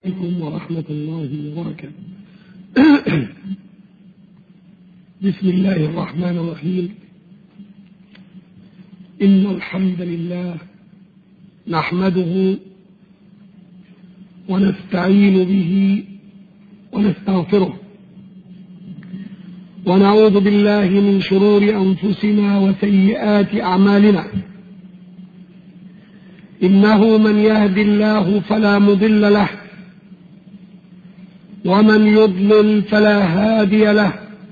عليكم ورحمة الله وبركاته. بسم الله الرحمن الرحيم. إن الحمد لله نحمده ونستعين به ونستغفره ونعوذ بالله من شرور أنفسنا وسيئات أعمالنا. إنه من يهد الله فلا مضل له ومن يضلل فلا هادي له،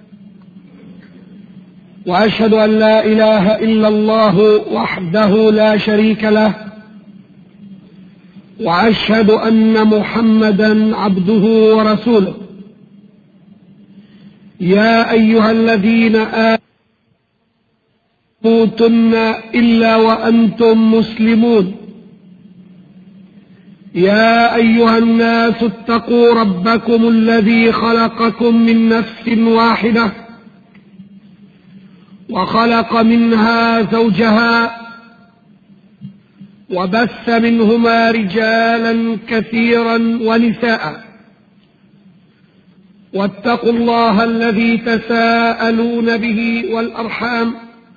وأشهد أن لا إله إلا الله وحده لا شريك له، وأشهد أن محمدا عبده ورسوله. يا أيها الذين آمنوا تموتن إلا وأنتم مسلمون. يا أيها الناس اتقوا ربكم الذي خلقكم من نفس واحدة وخلق منها زوجها وبث منهما رجالا كثيرا ونساء، واتقوا الله الذي تساءلون به والأرحام،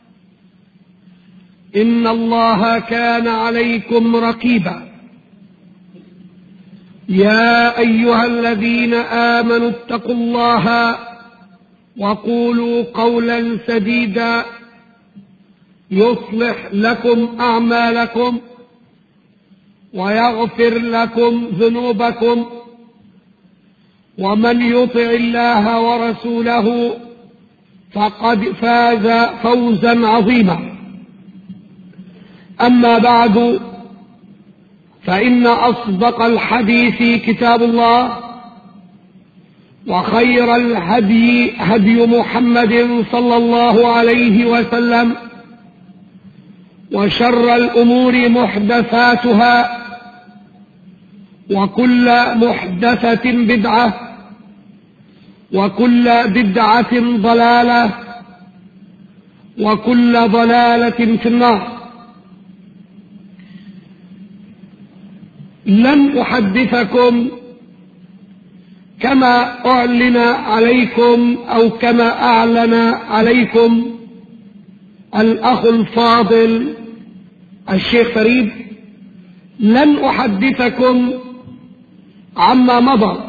إن الله كان عليكم رقيبا. يا أيها الذين آمنوا اتقوا الله وقولوا قولا سديدا يصلح لكم أعمالكم ويغفر لكم ذنوبكم، ومن يطع الله ورسوله فقد فاز فوزا عظيما. أما بعد، فإن أصدق الحديث كتاب الله، وخير الهدي هدي محمد صلى الله عليه وسلم، وشر الأمور محدثاتها، وكل محدثة بدعة، وكل بدعة ضلالة، وكل ضلالة في النار. لن أحدثكم كما أعلن عليكم أو كما أعلن عليكم الأخ الفاضل الشيخ فريد. لن أحدثكم عما مضى،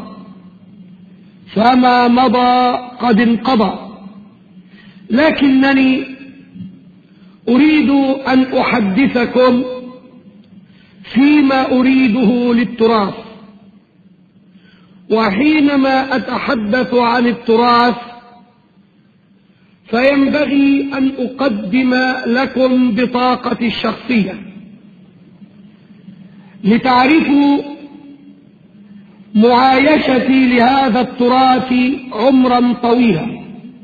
فما مضى قد انقضى، لكنني أريد أن أحدثكم فيما أريده للتراث. وحينما أتحدث عن التراث فينبغي أن أقدم لكم بطاقتي الشخصية لتعرفوا معايشتي لهذا التراث عمرا طويلا.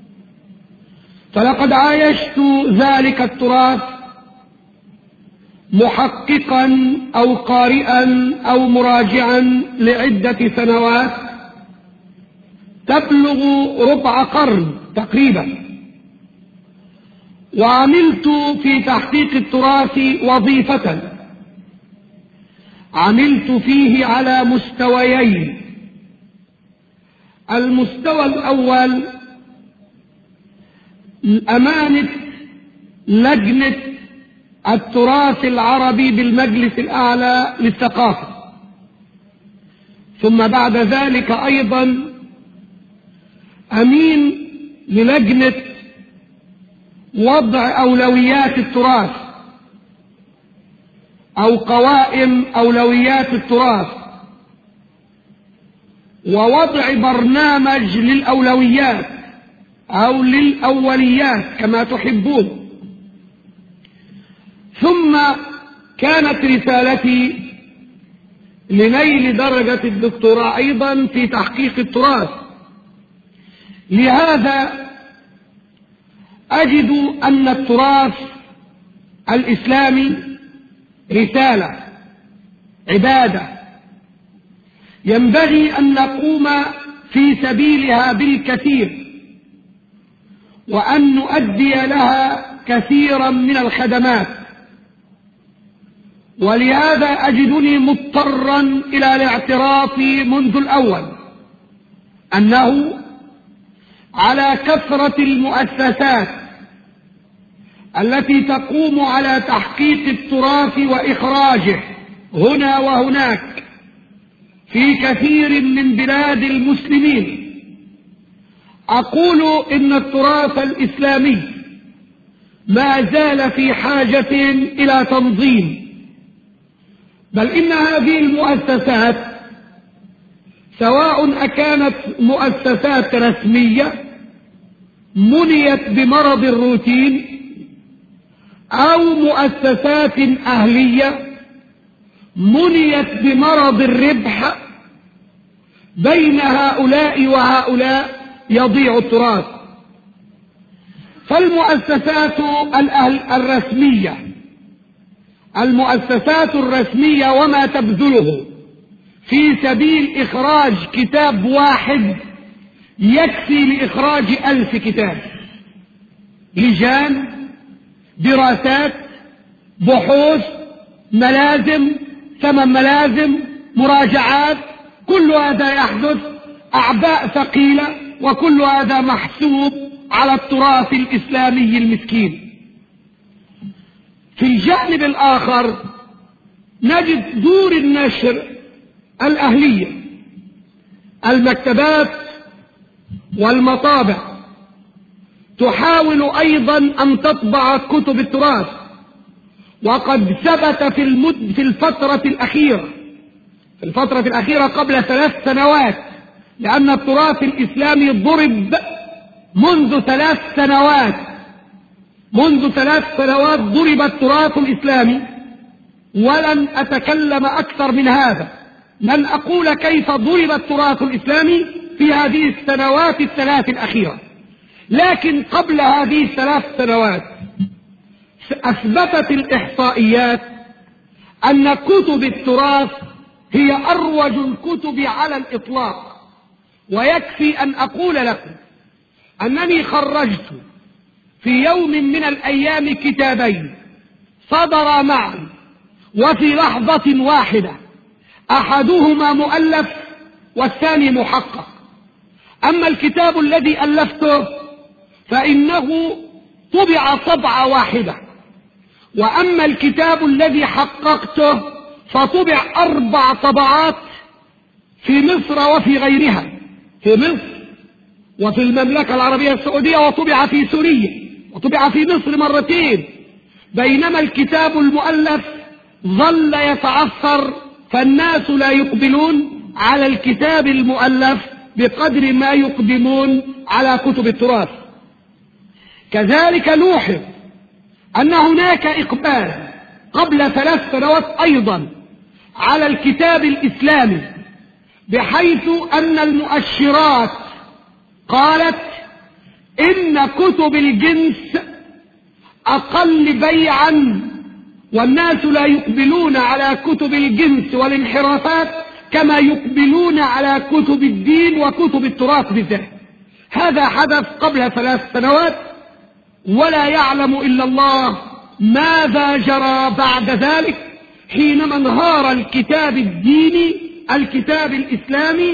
فلقد عايشت ذلك التراث محققا أو قارئا أو مراجعا لعدة سنوات تبلغ ربع قرن تقريبا، وعملت في تحقيق التراث وظيفة عملت فيه على مستويين. المستوى الأول أمانة لجنة التراث العربي بالمجلس الأعلى للثقافة، ثم بعد ذلك أيضا أمين للجنة وضع أولويات التراث أو قوائم أولويات التراث، ووضع برنامج للأولويات أو للأوليات كما تحبون. ثم كانت رسالتي لنيل درجة الدكتوراه أيضا في تحقيق التراث. لهذا أجد أن التراث الإسلامي رسالة، عبادة، ينبغي أن نقوم في سبيلها بالكثير، وأن نؤدي لها كثيرا من الخدمات، ولهذا أجدني مضطرا إلى الاعتراف منذ الأول أنه على كثرة المؤسسات التي تقوم على تحقيق التراث وإخراجه هنا وهناك في كثير من بلاد المسلمين، أقول إن التراث الإسلامي ما زال في حاجة إلى تنظيم، بل إن هذه المؤسسات سواء أكانت مؤسسات رسمية منيت بمرض الروتين أو مؤسسات أهلية منيت بمرض الربح، بين هؤلاء وهؤلاء يضيع التراث. فالمؤسسات المؤسسات الرسمية وما تبذله في سبيل إخراج كتاب واحد يكفي لإخراج 1000 كتاب، لجان، دراسات، بحوث، ملازم، ثمن ملازم، مراجعات، كل هذا يحدث، أعباء ثقيلة، وكل هذا محسوب على التراث الإسلامي المسكين. في الجانب الآخر نجد دور النشر الأهلية، المكتبات والمطابع تحاول أيضا أن تطبع كتب التراث، وقد ثبت في الفترة الأخيرة قبل 3 سنوات، لأن التراث الإسلامي ضرب منذ 3 سنوات، ضرب التراث الإسلامي، ولن أتكلم أكثر من هذا، لن أقول كيف ضرب التراث الإسلامي في هذه السنوات ال3 الأخيرة. لكن قبل هذه ال3 سنوات أثبتت الإحصائيات أن كتب التراث هي أروج الكتب على الإطلاق. ويكفي أن أقول لكم أنني خرجت في يوم من الأيام كتابين صدرا معا وفي لحظة واحدة، أحدهما مؤلف والثاني محقق. أما الكتاب الذي ألفته فإنه طبع طبعة واحدة، وأما الكتاب الذي حققته فطبع 4 طبعات في مصر وفي غيرها، في مصر وفي المملكة العربية السعودية، وطبع في سوريا، وطبع في مصر مرتين. بينما الكتاب المؤلف ظل يتعثر، فالناس لا يقبلون على الكتاب المؤلف بقدر ما يقدمون على كتب التراث. كذلك نوحظ أن هناك إقبال قبل 3 سنوات أيضا على الكتاب الإسلامي، بحيث أن المؤشرات قالت إن كتب الجنس أقل بيعا، والناس لا يقبلون على كتب الجنس والانحرافات كما يقبلون على كتب الدين وكتب التراث بالذات. هذا حدث قبل 3 سنوات، ولا يعلم إلا الله ماذا جرى بعد ذلك، حينما انهار الكتاب الديني، الكتاب الإسلامي،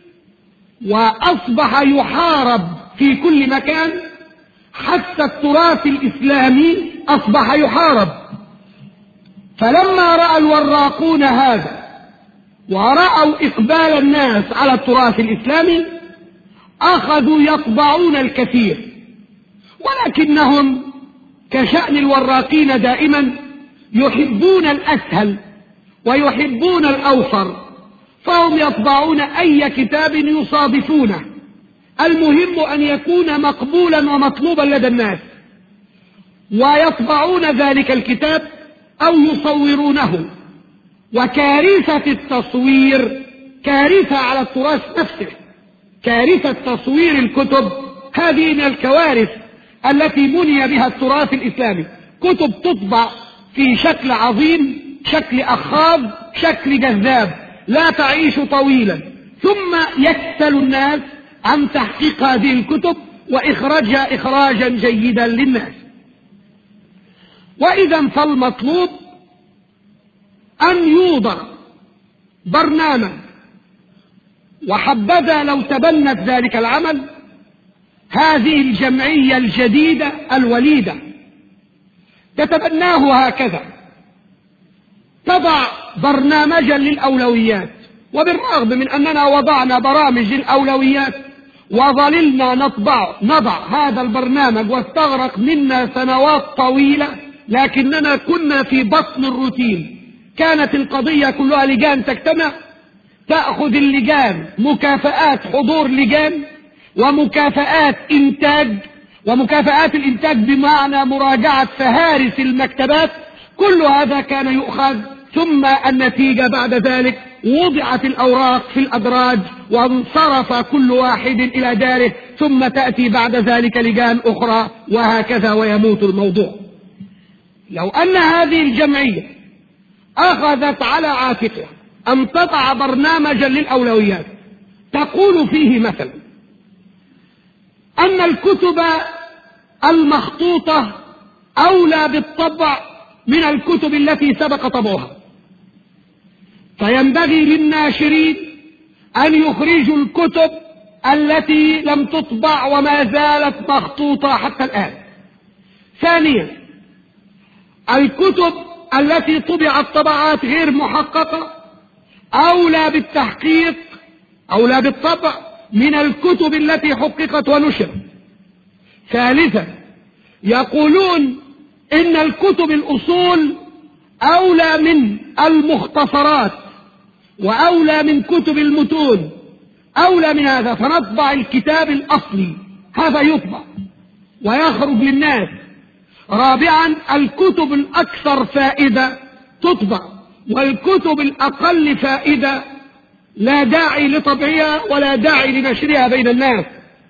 وأصبح يحارب في كل مكان، حتى التراث الإسلامي أصبح يحارب. فلما رأى الوراقون هذا ورأوا إقبال الناس على التراث الإسلامي أخذوا يطبعون الكثير، ولكنهم كشأن الوراقين دائما يحبون الأسهل ويحبون الأوفر، فهم يطبعون أي كتاب يصادفونه، المهم أن يكون مقبولا ومطلوبا لدى الناس، ويطبعون ذلك الكتاب أو يصورونه. وكارثة التصوير كارثة على التراث نفسه، كارثة تصوير الكتب هذه من الكوارث التي مني بها التراث الإسلامي. كتب تطبع في شكل عظيم، شكل أخاذ، شكل جذاب، لا تعيش طويلا، ثم يكسل الناس عن تحقيق هذه الكتب وإخراجها إخراجا جيدا للناس. وإذا فالمطلوب أن يوضع برنامج، وحبذا لو تبنت ذلك العمل هذه الجمعية الجديدة الوليدة، تتبناه هكذا، تضع برنامجا للأولويات. وبالرغم من أننا وضعنا برامج للأولويات وظللنا نضع هذا البرنامج واستغرق منا سنوات طويلة، لكننا كنا في بطن الروتين. كانت القضية كلها لجان تجتمع، تأخذ اللجان مكافآت حضور لجان ومكافآت إنتاج، ومكافآت الإنتاج بمعنى مراجعة فهارس المكتبات. كل هذا كان يؤخذ، ثم النتيجة بعد ذلك وضعت الأوراق في الأدراج وانصرف كل واحد إلى داره، ثم تأتي بعد ذلك لجان أخرى، وهكذا ويموت الموضوع. لو أن هذه الجمعية أخذت على عاتقها أن تضع برنامجا للأولويات تقول فيه مثلا أن الكتب المخطوطة أولى بالطبع من الكتب التي سبق طبعها، فينبغي للناشرين أن يخرجوا الكتب التي لم تطبع وما زالت مخطوطة حتى الآن. ثانيا، الكتب التي طبعت طبعات غير محققة أولى بالتحقيق، أولى بالطبع من الكتب التي حققت ونشرت. ثالثا، يقولون إن الكتب الأصول أولى من المختصرات وأولى من كتب المتون، أولى من هذا، فنطبع الكتاب الأصلي، هذا يطبع ويخرج للناس. رابعا، الكتب الأكثر فائدة تطبع، والكتب الأقل فائدة لا داعي لطبعها ولا داعي لنشرها بين الناس.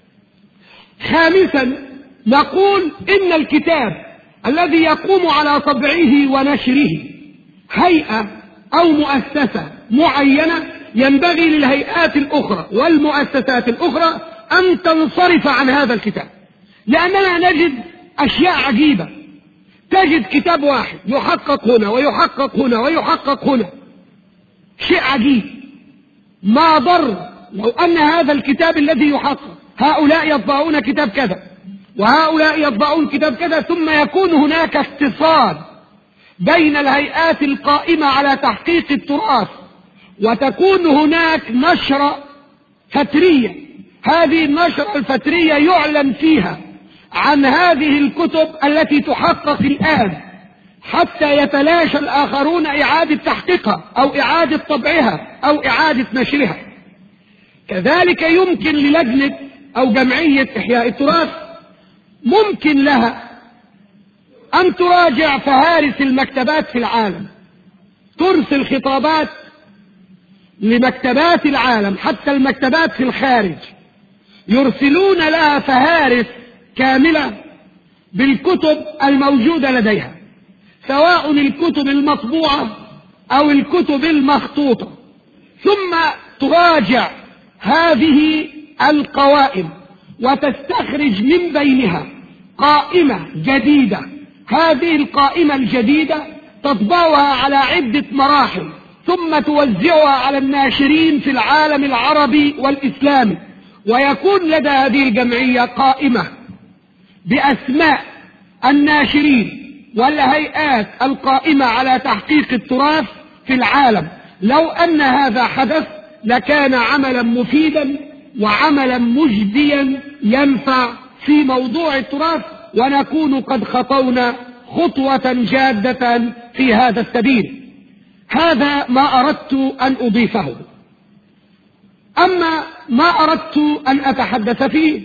خامسا، نقول إن الكتاب الذي يقوم على طبعه ونشره هيئة أو مؤسسة معينة ينبغي للهيئات الأخرى والمؤسسات الأخرى أن تنصرف عن هذا الكتاب، لأننا نجد أشياء عجيبة. تجد كتاب واحد يحقق هنا ويحقق هنا ويحقق هنا، شيء عجيب. ما ضر لو أن هذا الكتاب الذي يحقق هؤلاء يطبعون كتاب كذا وهؤلاء يطبعون كتاب كذا، ثم يكون هناك اتصال بين الهيئات القائمة على تحقيق التراث، وتكون هناك نشرة فترية. هذه النشرة الفترية يعلن فيها عن هذه الكتب التي تحقق الآن، حتى يتلاشى الآخرون إعادة تحقيقها أو إعادة طبعها أو إعادة نشرها. كذلك يمكن للجنة أو جمعية إحياء التراث ممكن لها أن تراجع فهارس المكتبات في العالم، ترسل خطابات لمكتبات العالم، حتى المكتبات في الخارج يرسلون لها فهارس كاملة بالكتب الموجودة لديها، سواء الكتب المطبوعة أو الكتب المخطوطة، ثم تراجع هذه القوائم وتستخرج من بينها قائمة جديدة. هذه القائمة الجديدة تطبعها على عدة مراحل، ثم توزعها على الناشرين في العالم العربي والإسلامي، ويكون لدى هذه الجمعية قائمة بأسماء الناشرين والهيئات القائمة على تحقيق التراث في العالم. لو أن هذا حدث لكان عملا مفيدا وعملا مجديا ينفع في موضوع التراث، ونكون قد خطونا خطوة جادة في هذا السبيل. هذا ما أردت أن أضيفه. أما ما أردت أن أتحدث فيه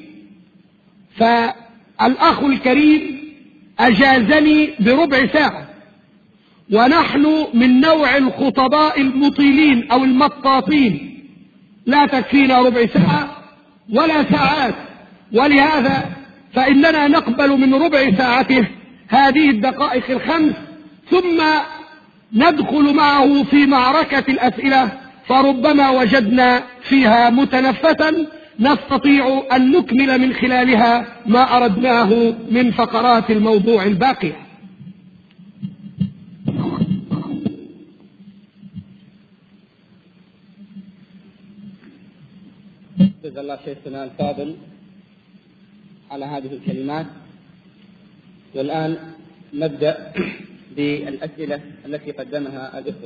فالأخ الكريم أجازني بربع ساعة، ونحن من نوع الخطباء المطيلين أو المطاطين، لا تكفينا ربع ساعة ولا ساعات، ولهذا فإننا نقبل من ربع ساعته هذه الدقائق الخمس، ثم ندخل معه في معركة الأسئلة، فربما وجدنا فيها متنفسا نستطيع أن نكمل من خلالها ما أردناه من فقرات الموضوع الباقية. جزا الله شيخنا الفاضل على هذه الكلمات. والآن نبدأ بالأسئلة التي قدمها الإخوة.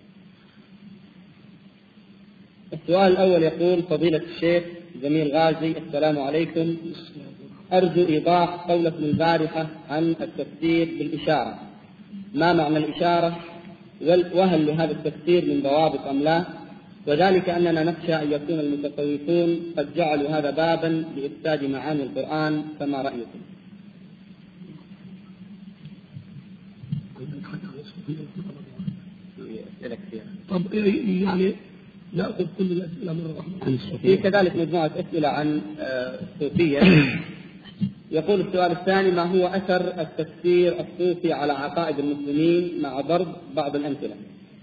السؤال الأول يقول: فضيلة الشيخ جميل غازي، السلام عليكم، أرجو إيضاح قولكم البارحة عن التفسير بالإشارة، ما معنى الإشارة؟ وهل لهذا التفسير من ضوابط أم لا؟ وذلك أننا نخشى أن يكون المتصوفون قد جعلوا هذا بابا لإفساد معاني القرآن، فما رأيكم؟ طب يعني نأخذ كل الأسئلة مرة واحدة. في كذلك مجموعة أسئلة عن الصوفية. يقول السؤال الثاني: ما هو أثر التفسير الصوفي على عقائد المسلمين مع ضرب بعض الأمثلة؟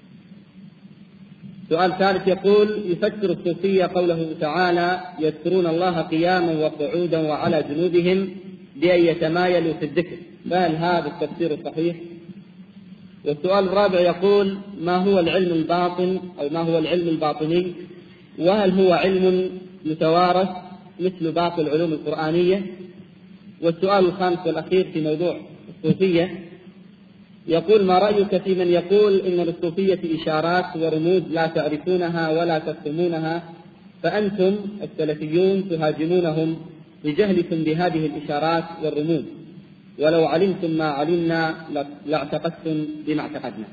السؤال الثالث يقول: يفسر الصوفية قوله تعالى: يذكرون الله قياما وقعودا وعلى جنوبهم بأن يتمايلوا في الذكر، فهل هذا التفسير الصحيح؟ والسؤال الرابع يقول: ما هو العلم الباطن أو ما هو العلم الباطني؟ وهل هو علم يتوارث مثل باقي العلوم القرآنية؟ والسؤال الخامس والأخير في موضوع الصوفية يقول: ما رأيك في من يقول إن للصوفية إشارات ورموز لا تعرفونها ولا تفهمونها، فأنتم السلفيون تهاجمونهم لجهلكم بهذه الإشارات والرموز، ولو علمتم ما علمنا لاعتقدتم بما اعتقدنا.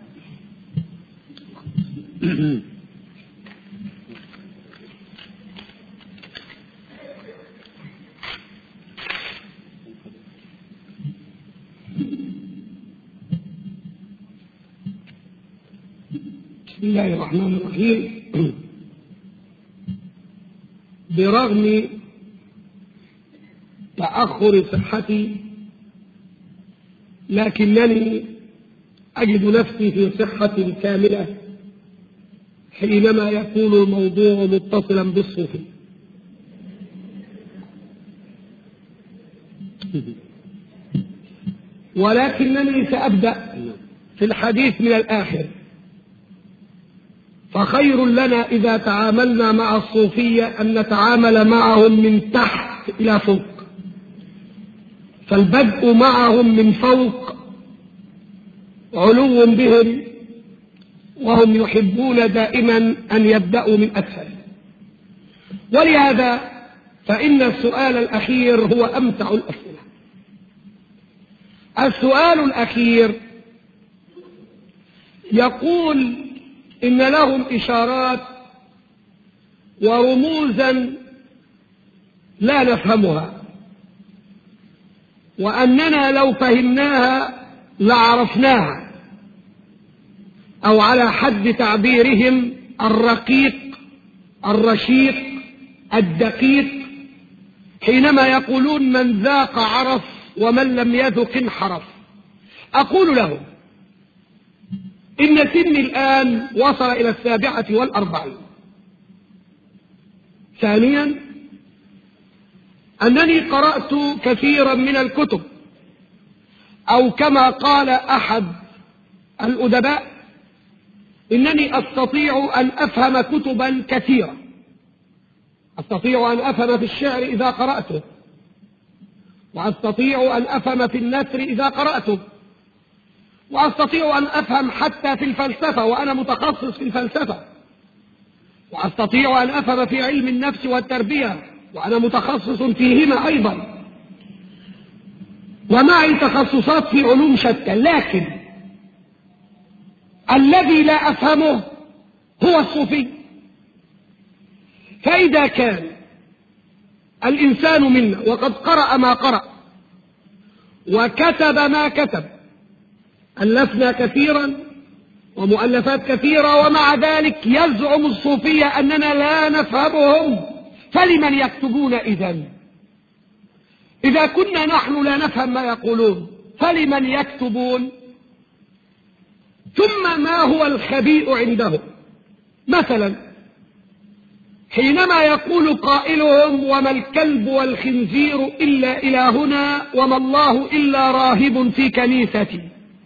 بسم الله الرحمن الرحيم. برغم تأخر صحتي لكنني أجد نفسي في صحة كاملة حينما يكون الموضوع متصلا بالصوفي. ولكنني سأبدأ في الحديث من الآخر. فخير لنا إذا تعاملنا مع الصوفية أن نتعامل معهم من تحت إلى فوق، فالبدء معهم من فوق علو بهم، وهم يحبون دائما أن يبدأوا من أسفل. ولهذا فإن السؤال الأخير هو أمتع الأسئلة. السؤال الأخير يقول إن لهم إشارات ورموزا لا نفهمها، وأننا لو فهمناها لعرفناها، أو على حد تعبيرهم الرقيق الرشيق الدقيق، حينما يقولون من ذاق عرف ومن لم يذق انحرف. أقول لهم إن سني الآن وصل إلى 47. ثانيا أنني قرأت كثيرا من الكتب، أو كما قال أحد الأدباء: إنني أستطيع أن أفهم كتبا كثيرة. أستطيع أن أفهم في الشعر إذا قرأته، وأستطيع أن أفهم في النثر إذا قرأته، وأستطيع أن أفهم حتى في الفلسفة وأنا متخصص في الفلسفة، وأستطيع أن أفهم في علم النفس والتربية وأنا متخصص فيهما أيضا، ومعي تخصصات في علوم شتى. لكن الذي لا أفهمه هو الصوفي. فإذا كان الإنسان منا وقد قرأ ما قرأ وكتب ما كتب، ألفنا كثيرا ومؤلفات كثيرة، ومع ذلك يزعم الصوفية أننا لا نفهمهم، فلمن يكتبون إذن؟ إذا كنا نحن لا نفهم ما يقولون فلمن يكتبون؟ ثم ما هو الخبيء عندهم؟ مثلا حينما يقول قائلهم: وما الكلب والخنزير إلا إلهنا وما الله إلا راهب في كنيستي،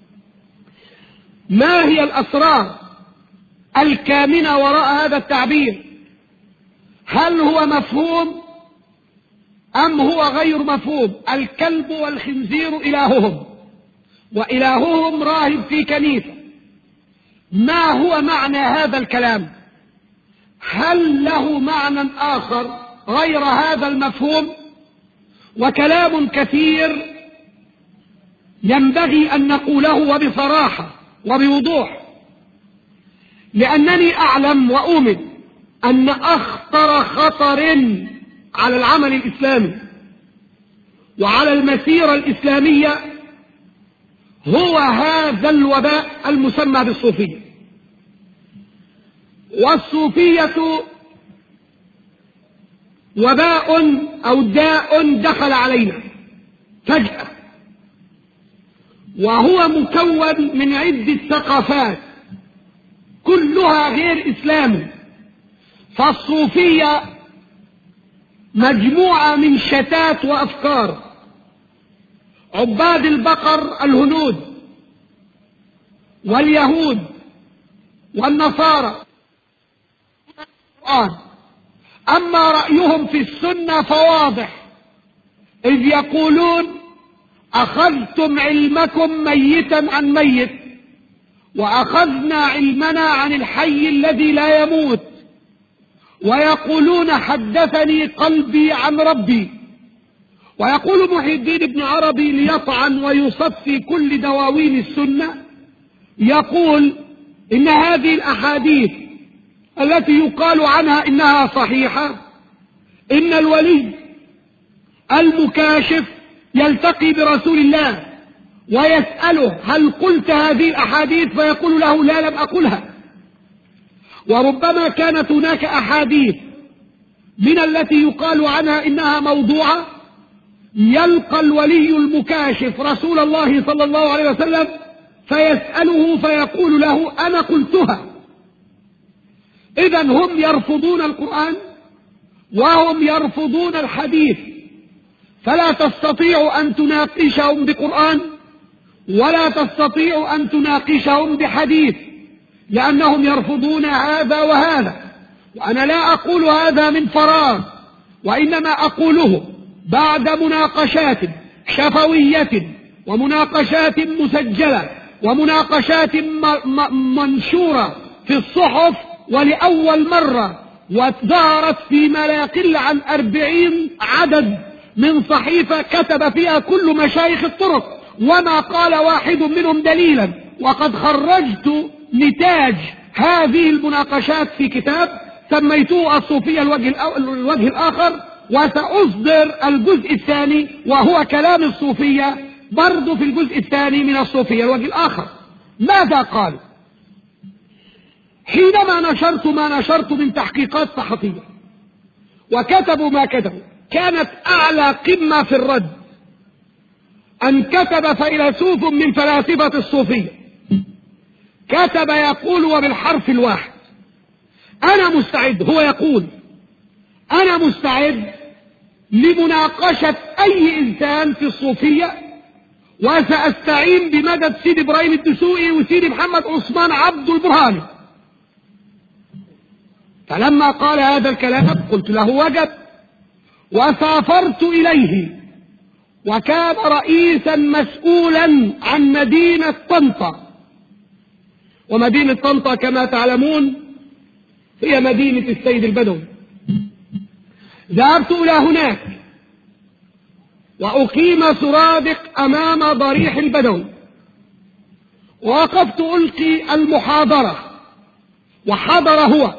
ما هي الأسرار الكامنة وراء هذا التعبير؟ هل هو مفهوم أم هو غير مفهوم؟ الكلب والخنزير إلههم، وإلههم راهب في كنيسة. ما هو معنى هذا الكلام؟ هل له معنى آخر غير هذا المفهوم؟ وكلام كثير ينبغي أن نقوله وبصراحة وبوضوح، لأنني أعلم وأؤمن أن أخطر خطر على العمل الإسلامي وعلى المسيرة الإسلامية هو هذا الوباء المسمى بالصوفية. والصوفية وباء أو داء دخل علينا فجأة، وهو مكون من عدة ثقافات كلها غير إسلامي. فالصوفية مجموعة من شتات وأفكار. عباد البقر الهنود واليهود والنصارى، أما رأيهم في السنة فواضح، إذ يقولون أخذتم علمكم ميتا عن ميت وأخذنا علمنا عن الحي الذي لا يموت، ويقولون حدثني قلبي عن ربي. ويقول محي الدين ابن عربي ليطعن ويصفي كل دواوين السنة، يقول إن هذه الأحاديث التي يقال عنها إنها صحيحة، إن الولي المكاشف يلتقي برسول الله ويسأله هل قلت هذه الأحاديث؟ فيقول له لا، لم أقلها. وربما كانت هناك أحاديث من التي يقال عنها إنها موضوعة، يلقى الولي المكاشف رسول الله صلى الله عليه وسلم فيسأله فيقول له أنا قلتها. إذن هم يرفضون القرآن وهم يرفضون الحديث، فلا تستطيع أن تناقشهم بقرآن ولا تستطيع أن تناقشهم بحديث، لأنهم يرفضون هذا وهذا. وأنا لا أقول هذا من فراغ، وإنما أقوله بعد مناقشات شفوية ومناقشات مسجلة ومناقشات منشورة في الصحف، ولأول مرة وظهرت في ما لا يقل عن 40 عدد من صحيفة كتب فيها كل مشايخ الطرق، وما قال واحد منهم دليلا. وقد خرجت نتاج هذه المناقشات في كتاب سميته الصوفية الوجه الآخر، وسأصدر الجزء الثاني وهو كلام الصوفية برضو في الجزء الثاني من الصوفية الوجه الآخر. ماذا قال؟ حينما نشرت ما نشرت من تحقيقات صحفية وكتبوا ما كتبوا، كانت أعلى قمة في الرد أن كتب فيلسوف من فلاسفة الصوفية، كتب يقول وبالحرف الواحد أنا مستعد، هو يقول أنا مستعد لمناقشة أي إنسان في الصوفية، وسأستعين بمدد سيد إبراهيم الدسوقي وسيد محمد عثمان عبد البرهاني. فلما قال هذا الكلام قلت له وجب، وسافرت إليه، وكان رئيسا مسؤولا عن مدينة طنطا. ومدينة طنطا كما تعلمون هي مدينة السيد البدوي. ذهبت إلى هناك وأقيم سرادق أمام ضريح البدوي، ووقفت ألقي المحاضرة، وحضر هو،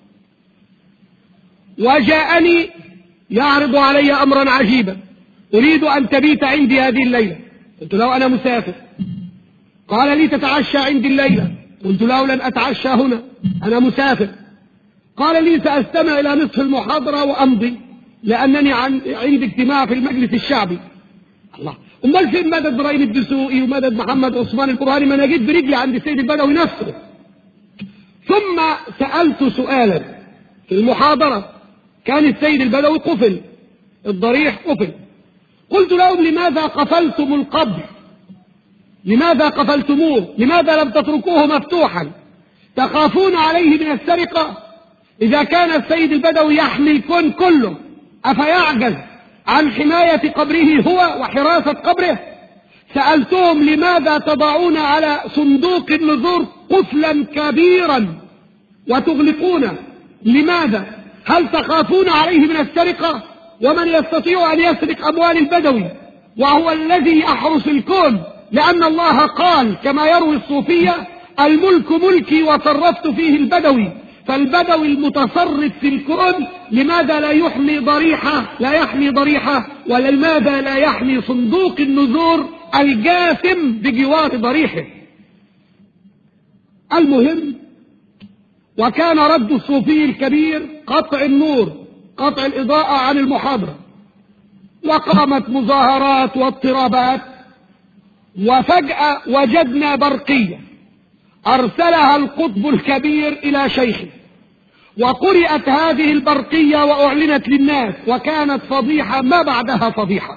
وجاءني يعرض علي أمرا عجيبا، أريد أن تبيت عندي هذه الليلة. قلت له أنا مسافر. قال لي تتعشى عندي الليلة. قلت له لن أتعشى هنا، أنا مسافر. قال لي سأستمع إلى نصف المحاضرة وأمضي، لأنني عندي اجتماع في المجلس الشعبي. الله، أمال فين مدد إبراهيم الدسوقي ومدد محمد عثمان البرهاني؟ ما أنا جيت برجلي عند السيد البدوي نفسه. ثم سألت سؤالا في المحاضرة، كان السيد البدوي قفل، الضريح قفل. قلت لهم لماذا قفلتم القبر؟ لماذا قفلتموه؟ لماذا لم تتركوه مفتوحا؟ تخافون عليه من السرقة؟ إذا كان السيد البدوي يحمي الكون كله أفيعجز عن حماية قبره هو وحراسة قبره؟ سألتهم لماذا تضعون على صندوق النذور قفلا كبيرا وتغلقونه؟ لماذا؟ هل تخافون عليه من السرقة؟ ومن يستطيع أن يسرق أموال البدوي وهو الذي يحرس الكون؟ لأن الله قال كما يروي الصوفية: الملك ملكي وصرفت فيه البدوي. فالبدوي المتصرف في الكون لماذا لا يحمي ضريحة ولماذا لا يحمي صندوق النذور الجاثم بجوار ضريحه؟ المهم، وكان رد الصوفي الكبير قطع النور، قطع الإضاءة عن المحاضرة، وقامت مظاهرات واضطرابات. وفجأة وجدنا برقية أرسلها القطب الكبير إلى شيخه، وقرأت هذه البرقية وأعلنت للناس، وكانت فضيحة ما بعدها فضيحة.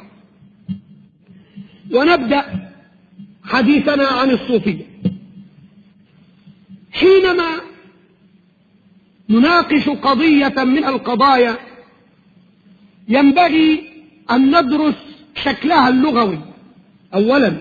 ونبدأ حديثنا عن الصوفية. حينما نناقش قضية من القضايا ينبغي أن ندرس شكلها اللغوي أولا،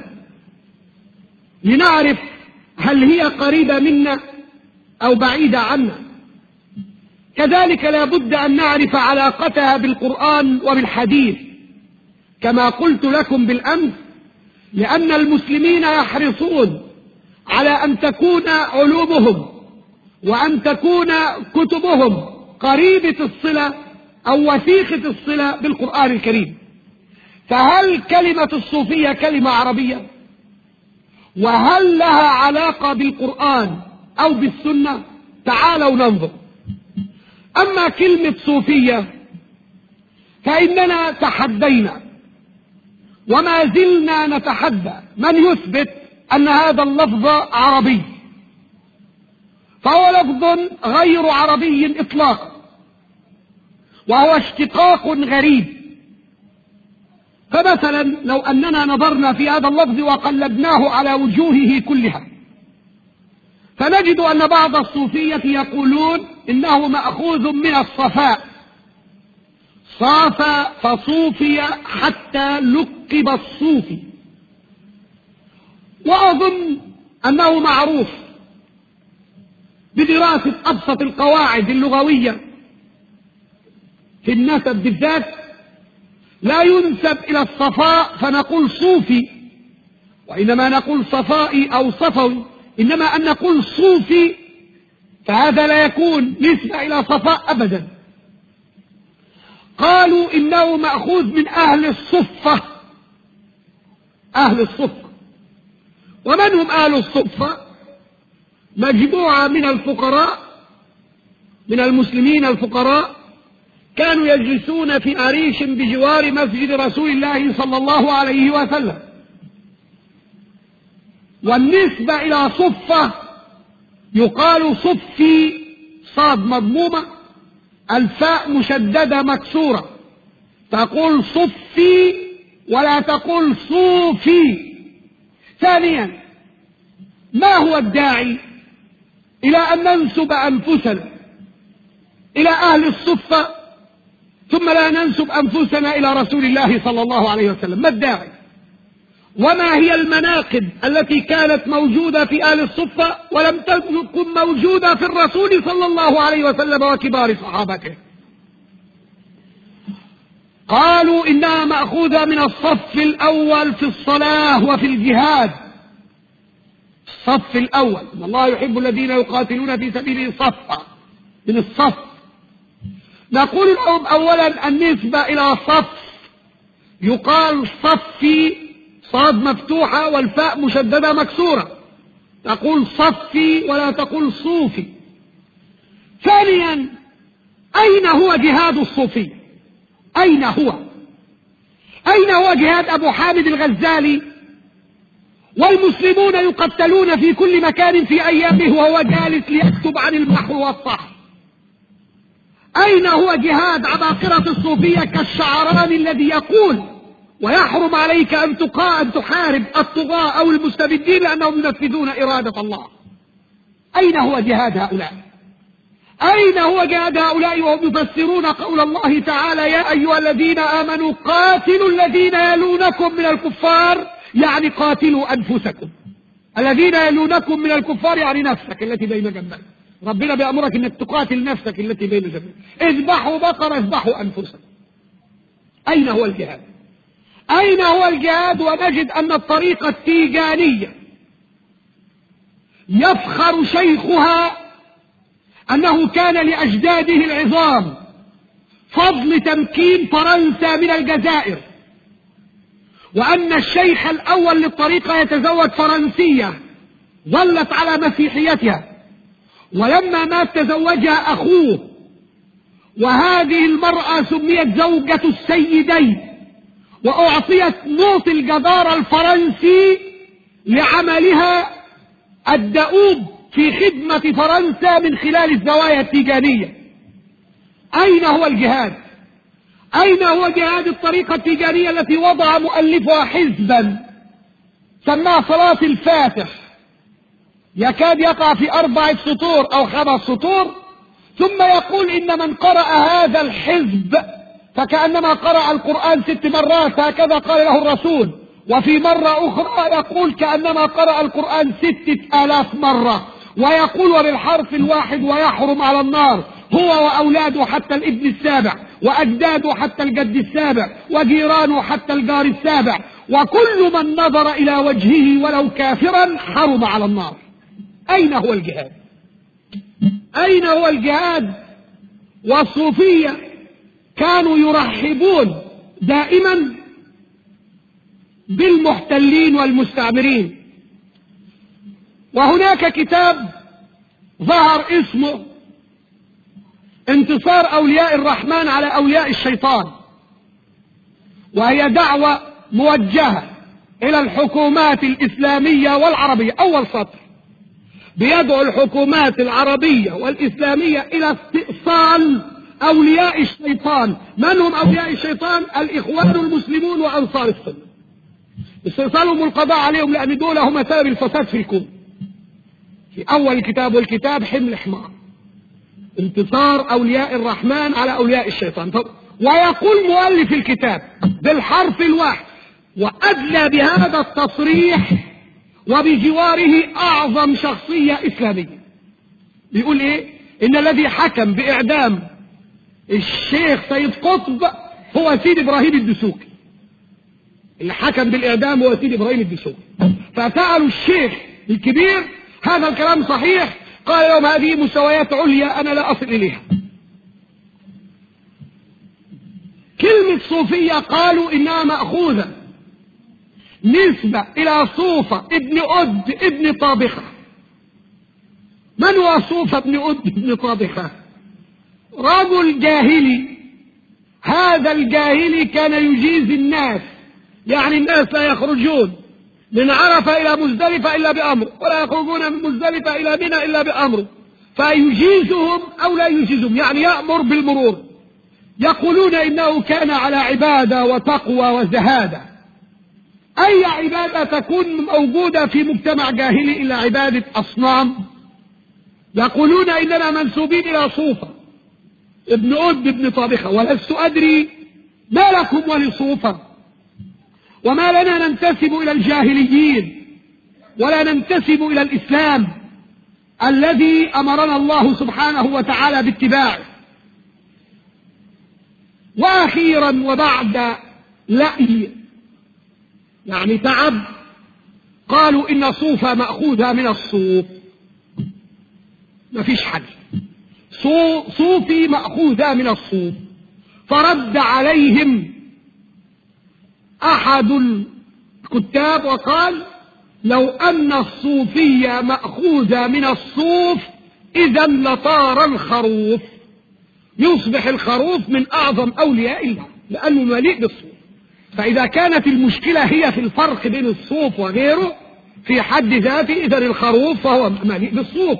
لنعرف هل هي قريبة منا أو بعيدة عنا. كذلك لا بد أن نعرف علاقتها بالقرآن وبالحديث، كما قلت لكم بالأمس، لأن المسلمين يحرصون على أن تكون علومهم وأن تكون كتبهم قريبة الصلة أو وثيقة الصلة بالقرآن الكريم. فهل كلمة الصوفية كلمة عربية؟ وهل لها علاقة بالقرآن أو بالسنة؟ تعالوا ننظر. أما كلمة صوفية فإننا تحدينا وما زلنا نتحدى من يثبت أن هذا اللفظ عربي، فهو لفظ غير عربي إطلاقا، وهو اشتقاق غريب. فمثلا لو أننا نظرنا في هذا اللفظ وقلبناه على وجوهه كلها فنجد أن بعض الصوفية يقولون إنه مأخوذ من الصفاء، صاف فصوفي حتى لقب الصوفي. وأظن أنه معروف بدراسة أبسط القواعد اللغوية في النسب بالذات، لا ينسب إلى الصفاء فنقول صوفي، وإنما نقول صفائي أو صفوي، إنما أن نقول صوفي فهذا لا يكون نسبة إلى صفاء أبدا. قالوا إنه مأخوذ من أهل الصفة. أهل الصفة، ومن هم أهل الصفة؟ مجموعة من الفقراء، من المسلمين الفقراء، كانوا يجلسون في أريش بجوار مسجد رسول الله صلى الله عليه وسلم. والنسبة إلى صفة يقال صفي، صاد مضمومة، الفاء مشددة مكسورة، تقول صفي ولا تقول صوفي. ثانيا، ما هو الداعي إلى أن ننسب أنفسنا إلى أهل الصفة ثم لا ننسب أنفسنا إلى رسول الله صلى الله عليه وسلم؟ ما الداعي؟ وما هي المناقب التي كانت موجودة في أهل الصفة ولم تكن موجودة في الرسول صلى الله عليه وسلم وكبار صحابته؟ قالوا إنها مأخوذة من الصف الأول في الصلاة وفي الجهاد. الصف الأول، إن الله يحب الذين يقاتلون في سبيله صفا، من الصف. نقول لهم أولا النسبة إلى صف يقال صفي، صاد مفتوحة والفاء مشددة مكسورة، تقول صفي ولا تقول صوفي. ثانيا، أين هو جهاد الصوفي؟ أين هو؟ أين هو جهاد أبو حامد الغزالي والمسلمون يقتلون في كل مكان في أيامه وهو جالس ليكتب عن المحو والصح؟ أين هو جهاد عباقرة الصوفية كالشعراني الذي يقول ويحرم عليك أن تحارب الطغاة أو المستبدين لأنهم ينفذون إرادة الله؟ أين هو جهاد هؤلاء؟ أين هو جهاد هؤلاء وهم يفسرون قول الله تعالى يا أيها الذين آمنوا قاتلوا الذين يلونكم من الكفار، يعني قاتلوا أنفسكم. الذين يلونكم من الكفار يعني نفسك التي بين جنبك. ربنا بيأمرك انك تقاتل نفسك التي بين جنبك. اذبحوا بقرة اذبحوا أنفسكم. أين هو الجهاد؟ أين هو الجهاد؟ ونجد أن الطريقة التيجانية يفخر شيخها أنه كان لأجداده العظام فضل تمكين فرنسا من الجزائر، وأن الشيخ الأول للطريقة يتزوج فرنسية ظلت على مسيحيتها، ولما مات تزوجها أخوه، وهذه المرأة سميت زوجة السيدين، وأعطيت نوط الجدارة الفرنسي لعملها الدؤوب في خدمة فرنسا من خلال الزوايا التيجانية. أين هو الجهاد؟ أين هو جهاد الطريقة التيجانية التي وضع مؤلفها حزبا سماه صلاة الفاتح، يكاد يقع في 4 سطور أو 5 سطور، ثم يقول إن من قرأ هذا الحزب فكأنما قرأ القرآن 6 مرات، هكذا قال له الرسول. وفي مرة أخرى يقول كأنما قرأ القرآن 6000 مرة، ويقول وبالحرف الواحد ويحرم على النار هو وأولاده حتى الابن السابع، وأجداده حتى الجد السابع، وجيرانه حتى الجار السابع، وكل من نظر إلى وجهه ولو كافرا حرم على النار. أين هو الجهاد؟ أين هو الجهاد؟ والصوفية كانوا يرحبون دائما بالمحتلين والمستعمرين. وهناك كتاب ظهر اسمه انتصار أولياء الرحمن على أولياء الشيطان، وهي دعوة موجهة إلى الحكومات الإسلامية والعربية. أول سطر بيدعو الحكومات العربية والإسلامية إلى استئصال أولياء الشيطان. من هم أولياء الشيطان؟ الإخوان المسلمون وأنصار السنة. استئصالهم والقضاء عليهم، لأن دول هم سبب الفساد في الكون. في أول الكتاب، والكتاب حمل حمار، انتصار أولياء الرحمن على أولياء الشيطان. ويقول مؤلف الكتاب بالحرف الواحد وأدلى بهذا التصريح وبجواره أعظم شخصية إسلامية، بيقول إيه؟ إن الذي حكم بإعدام الشيخ سيد قطب هو سيد إبراهيم الدسوقي. اللي حكم بالإعدام هو سيد إبراهيم الدسوقي. فسألوا الشيخ الكبير هذا الكلام صحيح؟ قال لهم هذه مستويات عليا أنا لا أصل إليها. كلمة صوفية قالوا إنها مأخوذة نسبة إلى صوفة ابن أد ابن طابخة. من هو صوفة ابن أد ابن طابخة؟ رجل جاهلي. هذا الجاهلي كان يجيز الناس، يعني الناس لا يخرجون من عرفة إلى مزدلفة إلا بأمر، ولا يخرجون من مزدلفة إلى منى إلا بأمر، فيجيزهم أو لا يجيزهم، يعني يأمر بالمرور. يقولون إنه كان على عبادة وتقوى وزهادة. أي عبادة تكون موجودة في مجتمع جاهلي إلا عبادة أصنام؟ يقولون إننا منسوبين إلى صوفة ابن أد ابن طابخة، ولست أدري ما لكم ولصوفة، وما لنا ننتسب إلى الجاهليين ولا ننتسب إلى الإسلام الذي أمرنا الله سبحانه وتعالى باتباعه. وأخيرا وبعد لأي يعني تعب، قالوا إن صوفة مأخوذة من الصوف. ما فيش حل، صوفي مأخوذة من الصوف. فرد عليهم أحد الكتاب وقال لو أن الصوفية مأخوذة من الصوف إذا لطار الخروف، يصبح الخروف من أعظم أولياء الله لأنه مليء بالصوف. فإذا كانت المشكلة هي في الفرق بين الصوف وغيره في حد ذاته، إذا الخروف فهو مليء بالصوف.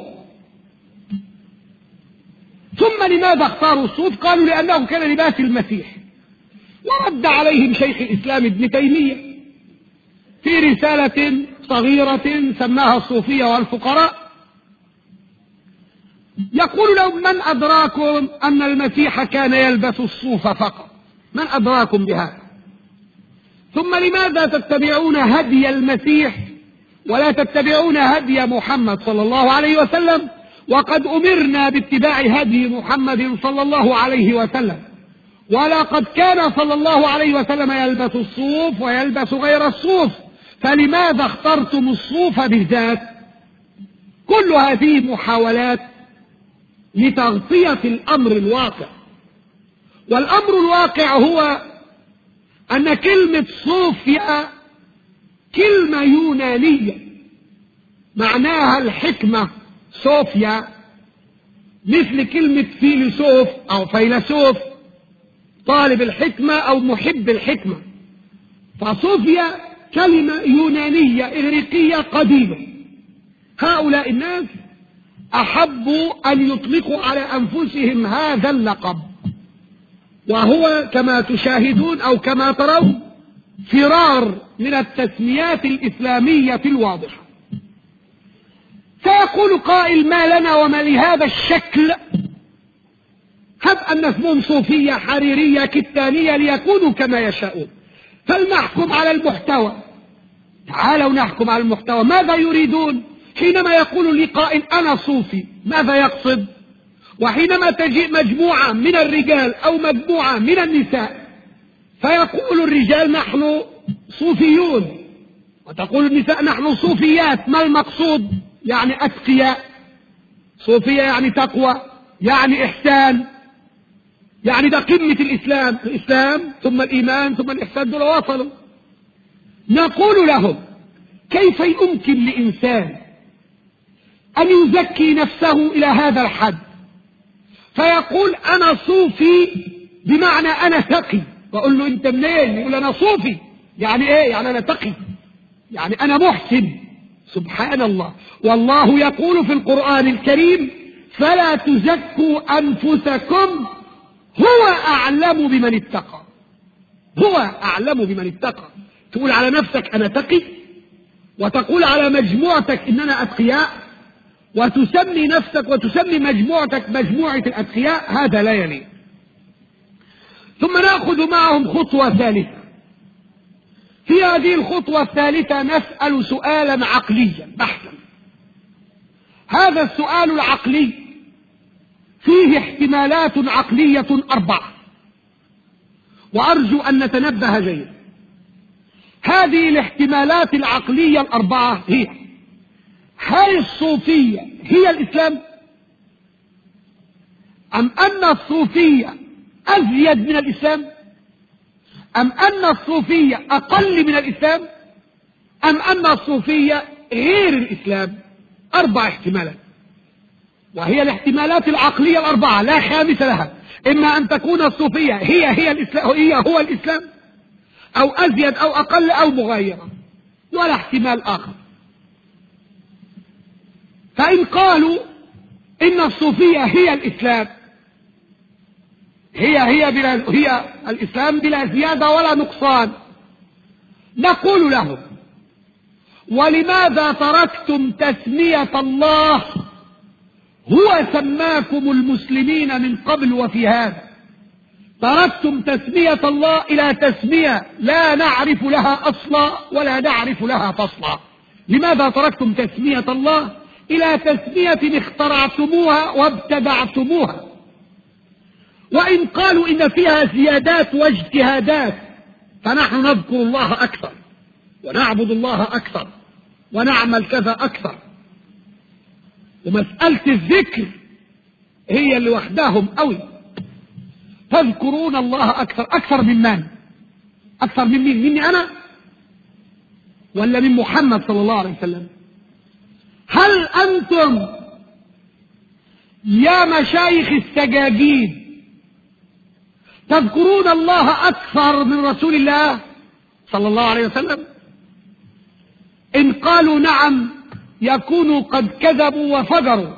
ثم لماذا اختاروا الصوف؟ قالوا لأنه كان لباس المسيح. ورد عليهم شيخ الإسلام ابن تيمية في رسالة صغيرة سماها الصوفية والفقراء، يقول لهم: من أدراكم أن المسيح كان يلبس الصوف فقط؟ من أدراكم بهذا؟ ثم لماذا تتبعون هدي المسيح ولا تتبعون هدي محمد صلى الله عليه وسلم، وقد أمرنا باتباع هدي محمد صلى الله عليه وسلم، ولقد كان صلى الله عليه وسلم يلبس الصوف ويلبس غير الصوف، فلماذا اخترتم الصوف بالذات؟ كل هذه محاولات لتغطية الأمر الواقع، والأمر الواقع هو أن كلمة صوفيا كلمة يونانية معناها الحكمة، صوفيا، مثل كلمة فيلسوف أو فيلسوف، طالب الحكمة أو محب الحكمة. فصوفيا كلمة يونانية إغريقية قديمة. هؤلاء الناس أحبوا أن يطلقوا على أنفسهم هذا اللقب، وهو كما تشاهدون أو كما ترون فرار من التسميات الإسلامية الواضحة. سيقول قائل: ما لنا وما لهذا الشكل؟ هب أن اسمهم صوفية، حريرية، كتانية، ليكونوا كما يشاءون، فلنحكم على المحتوى. تعالوا نحكم على المحتوى. ماذا يريدون؟ حينما يقول لي قائل أنا صوفي ماذا يقصد؟ وحينما تجيء مجموعة من الرجال أو مجموعة من النساء فيقول الرجال نحن صوفيون، وتقول النساء نحن صوفيات، ما المقصود؟ يعني أتقياء. صوفية يعني تقوى، يعني إحسان، يعني ده قمة الإسلام، الإسلام ثم الإيمان ثم الإحسان، دول وصلوا. نقول لهم: كيف يمكن لإنسان أن يزكي نفسه إلى هذا الحد فيقول أنا صوفي بمعنى أنا تقي؟ وأقول له: أنت منين؟ يقول أنا صوفي. يعني إيه؟ يعني أنا تقي، يعني أنا محسن. سبحان الله. والله يقول في القرآن الكريم: فلا تزكوا أنفسكم هو أعلم بمن اتقى. هو أعلم بمن اتقى. تقول على نفسك أنا تقي، وتقول على مجموعتك إننا أتقياء، وتسمي نفسك وتسمي مجموعتك مجموعة الأتقياء، هذا لا يليق. ثم نأخذ معهم خطوة ثالثة. في هذه الخطوة الثالثة نسأل سؤالا عقليا بحثا. هذا السؤال العقلي فيه احتمالات عقلية 4، وأرجو أن نتنبه جيدا. هذه الاحتمالات العقلية 4 هي: هل الصوفية هي الإسلام؟ أم أن الصوفية أزيد من الإسلام؟ أم أن الصوفية أقل من الإسلام؟ أم أن الصوفية غير الإسلام؟ 4 احتمالات، وهي الاحتمالات العقلية 4 لا خامس لها. إما أن تكون الصوفية هي الإسلام، هو الإسلام، أو أزيد أو أقل أو مغايرة، ولا احتمال آخر. فإن قالوا إن الصوفية هي الإسلام، هي الإسلام بلا زيادة ولا نقصان، نقول لهم: ولماذا تركتم تسمية الله؟ هو سماكم المسلمين من قبل وفي هذا. تركتم تسمية الله إلى تسمية لا نعرف لها أصلا ولا نعرف لها فصلا. لماذا تركتم تسمية الله إلى تسمية اخترعتموها وابتدعتموها؟ وإن قالوا إن فيها زيادات واجتهادات، فنحن نذكر الله أكثر ونعبد الله أكثر ونعمل كذا أكثر. ومسألة الذكر هي اللي وحدهم قوي. تذكرون الله أكثر من من؟ أكثر من مين؟ مني أنا ولا من محمد صلى الله عليه وسلم؟ هل أنتم يا مشايخ السجاجيد تذكرون الله أكثر من رسول الله صلى الله عليه وسلم؟ إن قالوا نعم يكونوا قد كذبوا وفجروا،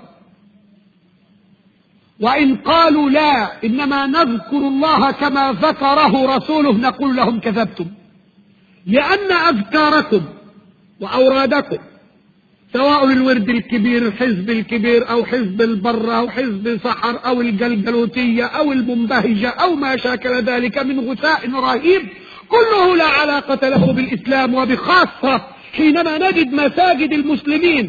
وإن قالوا لا إنما نذكر الله كما ذكره رسوله نقول لهم كذبتم، لأن أذكاركم وأورادكم سواء الورد الكبير الحزب الكبير أو حزب البر أو حزب سحر أو الجلجلوتية أو المنبهجة أو ما شاكل ذلك من غثاء رهيب، كله لا علاقة له بالإسلام، وبخاصة حينما نجد مساجد المسلمين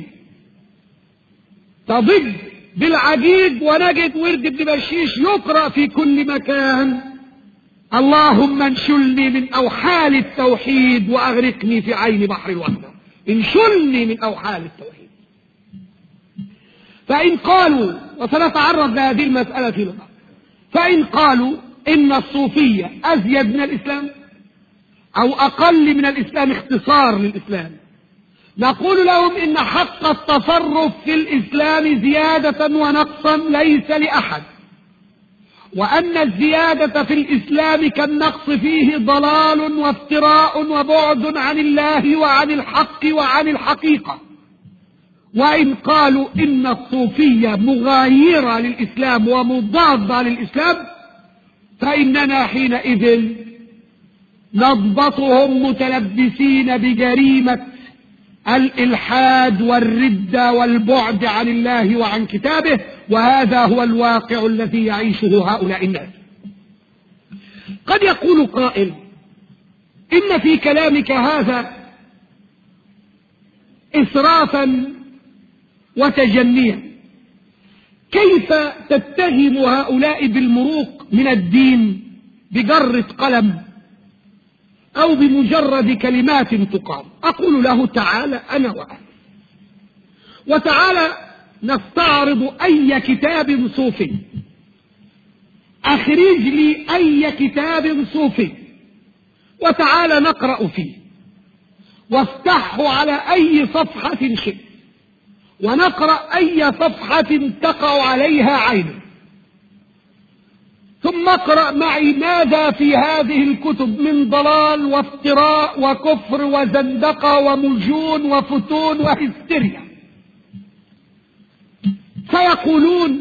تضج بالعجيب ونجد ورد ابن بشيش يقرأ في كل مكان: اللهم انشلني من أوحال التوحيد وأغرقني في عين بحر الوحدة. انشلني من أوحال التوحيد. فإن قالوا، وسنتعرض لهذه المسألة في لغة، فإن قالوا إن الصوفية أزيد من الإسلام أو أقل من الإسلام اختصار للإسلام، نقول لهم إن حق التصرف في الإسلام زيادة ونقصا ليس لأحد، وأن الزيادة في الإسلام كالنقص فيه ضلال وافتراء وبعد عن الله وعن الحق وعن الحقيقة. وإن قالوا إن الصوفية مغايرة للإسلام ومضادة للإسلام، فإننا حينئذ نضبطهم متلبسين بجريمة الإلحاد والردة والبعد عن الله وعن كتابه، وهذا هو الواقع الذي يعيشه هؤلاء الناس. قد يقول قائل: إن في كلامك هذا إسرافا وتجنيا، كيف تتهم هؤلاء بالمروق من الدين بجرة قلم أو بمجرد كلمات تقال؟ أقول له: تعالى أنا وأنت، وتعالى نستعرض أي كتاب صوفي، أخرج لي أي كتاب صوفي وتعالى نقرأ فيه، وافتحه على أي صفحة شئت ونقرأ أي صفحة تقع عليها عينه، ثم اقرأ معي ماذا في هذه الكتب من ضلال وافتراء وكفر وزندقة ومجون وفتون وهستيريا. فيقولون،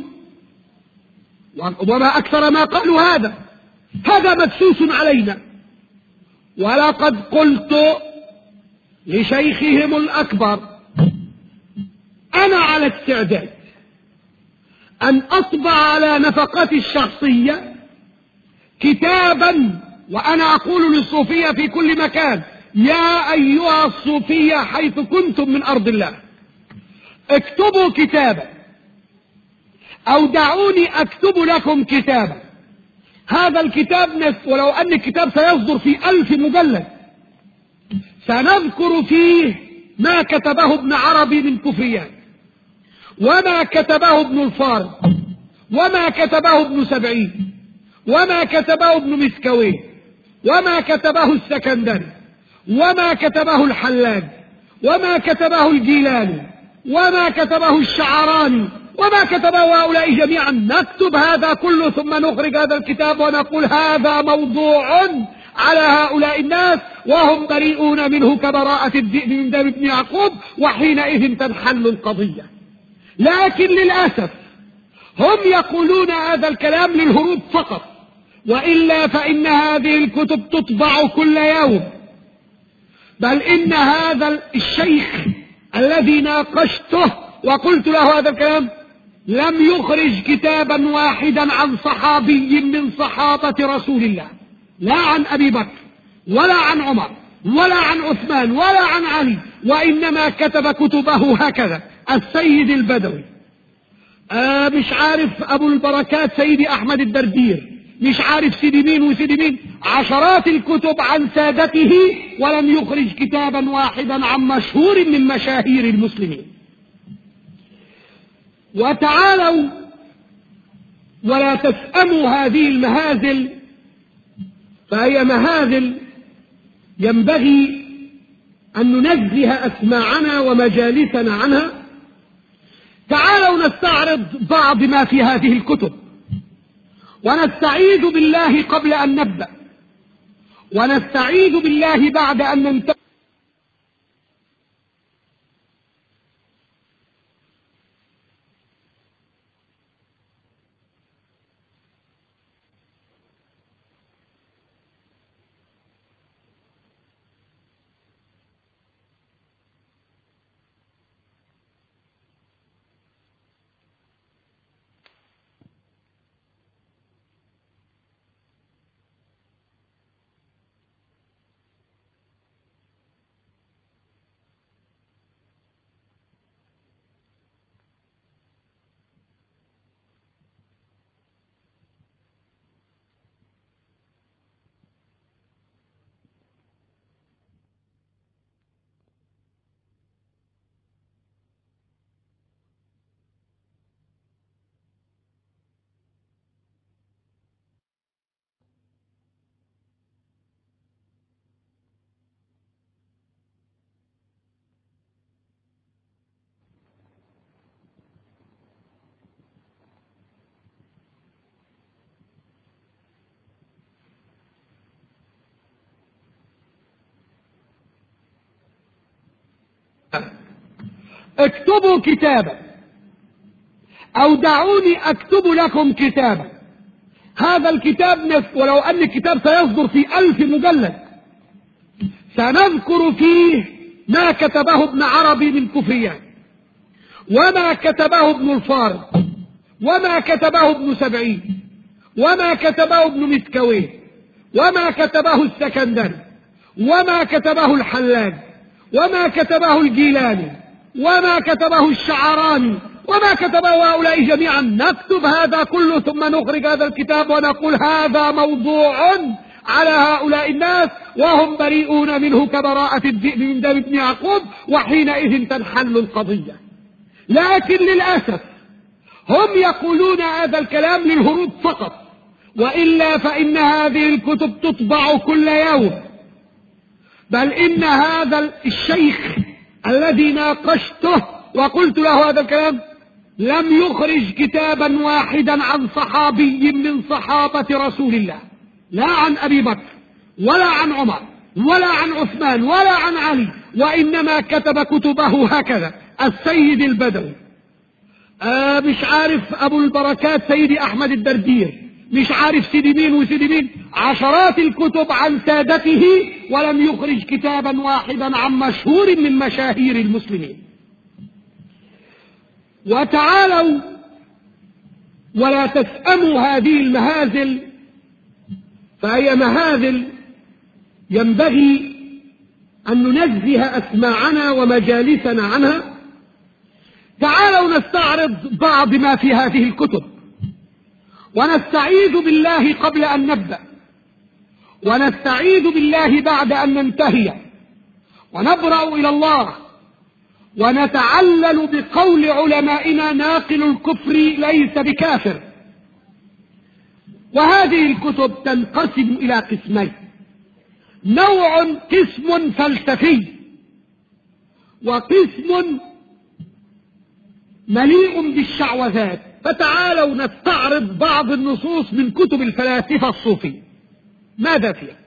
وما أكثر ما قالوا هذا مدسوس علينا. ولقد قلت لشيخهم الأكبر: أنا على استعداد أن أطبع على نفقتي الشخصية كتابا، وأنا أقول للصوفية في كل مكان: يا أيها الصوفية حيث كنتم من أرض الله، اكتبوا كتابا أو دعوني أكتب لكم كتابا. هذا الكتاب ولو أن الكتاب سيصدر في 1000 مجلد، سنذكر فيه ما كتبه ابن عربي من كفريات، وما كتبه ابن الفارض، وما كتبه ابن سبعين، وما كتبه ابن مسكويه، وما كتبه السكندري، وما كتبه الحلاج، وما كتبه الجيلاني، وما كتبه الشعراني، وما كتبه هؤلاء جميعا. نكتب هذا كله ثم نخرج هذا الكتاب ونقول: هذا موضوع على هؤلاء الناس وهم بريئون منه كبراءة الذئب من دم ابن يعقوب، وحينئذ تنحل القضية. لكن للأسف هم يقولون هذا الكلام للهروب فقط، وإلا فإن هذه الكتب تطبع كل يوم. بل إن هذا الشيخ الذي ناقشته وقلت له هذا الكلام لم يخرج كتابا واحدا عن صحابي من صحابة رسول الله، لا عن أبي بكر ولا عن عمر ولا عن عثمان ولا عن علي، وإنما كتب كتبه هكذا: السيد البدوي، مش عارف أبو البركات سيدي أحمد الدردير، مش عارف سيدي مين وسيدي مين، عشرات الكتب عن سادته، ولم يخرج كتابا واحدا عن مشهور من مشاهير المسلمين. وتعالوا ولا تسأموا هذه المهازل، فهي مهازل ينبغي أن ننزه أسماعنا ومجالسنا عنها. تعالوا نستعرض بعض ما في هذه الكتب، ونستعيذ بالله قبل أن نبدأ، ونستعيذ بالله بعد أن ننتهي. اكتبوا كتابا أو دعوني أكتب لكم كتابا. هذا الكتاب ولو أن الكتاب سيصدر في 1000 مجلد سنذكر فيه ما كتبه ابن عربي من كفريات، وما كتبه ابن الفارض، وما كتبه ابن سبعين، وما كتبه ابن مسكويه، وما كتبه السكندري، وما كتبه الحلاج، وما كتبه الجيلاني، وما كتبه الشعراني، وما كتبه هؤلاء جميعا. نكتب هذا كله ثم نخرج هذا الكتاب ونقول هذا موضوع على هؤلاء الناس وهم بريئون منه كبراءة الذئب من دم ابن يعقوب، وحينئذ تنحل القضية. لكن للأسف هم يقولون هذا الكلام للهروب فقط، وإلا فإن هذه الكتب تطبع كل يوم. بل إن هذا الشيخ الذي ناقشته وقلت له هذا الكلام لم يخرج كتابا واحدا عن صحابي من صحابة رسول الله، لا عن أبي بكر ولا عن عمر ولا عن عثمان ولا عن علي، وإنما كتب كتبه هكذا: السيد البدوي، مش عارف أبو البركات سيدي أحمد الدردير، مش عارف سيدي مين وسيدي مين، عشرات الكتب عن سادته، ولم يخرج كتابا واحدا عن مشهور من مشاهير المسلمين. وتعالوا ولا تسأموا هذه المهازل، فهي مهازل ينبغي أن ننزه أسماعنا ومجالسنا عنها. تعالوا نستعرض بعض ما في هذه الكتب، ونستعيذ بالله قبل أن نبدأ، ونستعيذ بالله بعد أن ننتهي، ونبرأ إلى الله، ونتعلل بقول علمائنا: ناقل الكفر ليس بكافر. وهذه الكتب تنقسم إلى قسمين: قسم فلسفي، وقسم مليء بالشعوذات. فتعالوا نستعرض بعض النصوص من كتب الفلاسفة الصوفية. ماذا فيها؟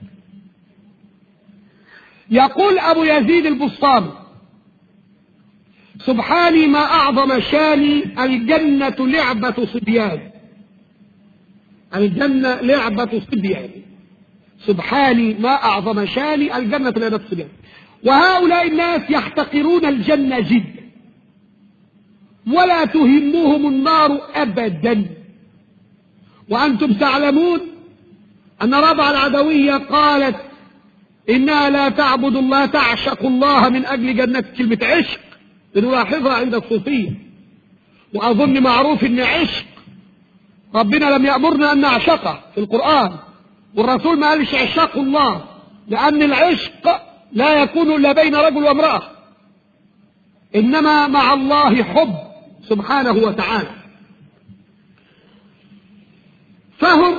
يقول أبو يزيد البسطامي: سبحاني ما أعظم شاني، الجنة لعبة صبيان. الجنة لعبة صبيان. سبحاني ما أعظم شاني، الجنة لعبة صبيان. وهؤلاء الناس يحتقرون الجنة جدا، ولا تهمهم النار أبدا. وأنتم تعلمون أن ربع العدوية قالت إنها لا تعبد الله، تعشق الله من أجل جنة. كلمة عشق بنلاحظها عند الصوفية، وأظن معروف أن عشق ربنا لم يأمرنا أن نعشقه في القرآن، والرسول ما قالش عشاق الله، لأن العشق لا يكون إلا بين رجل وامرأة، إنما مع الله حب سبحانه وتعالى. فهم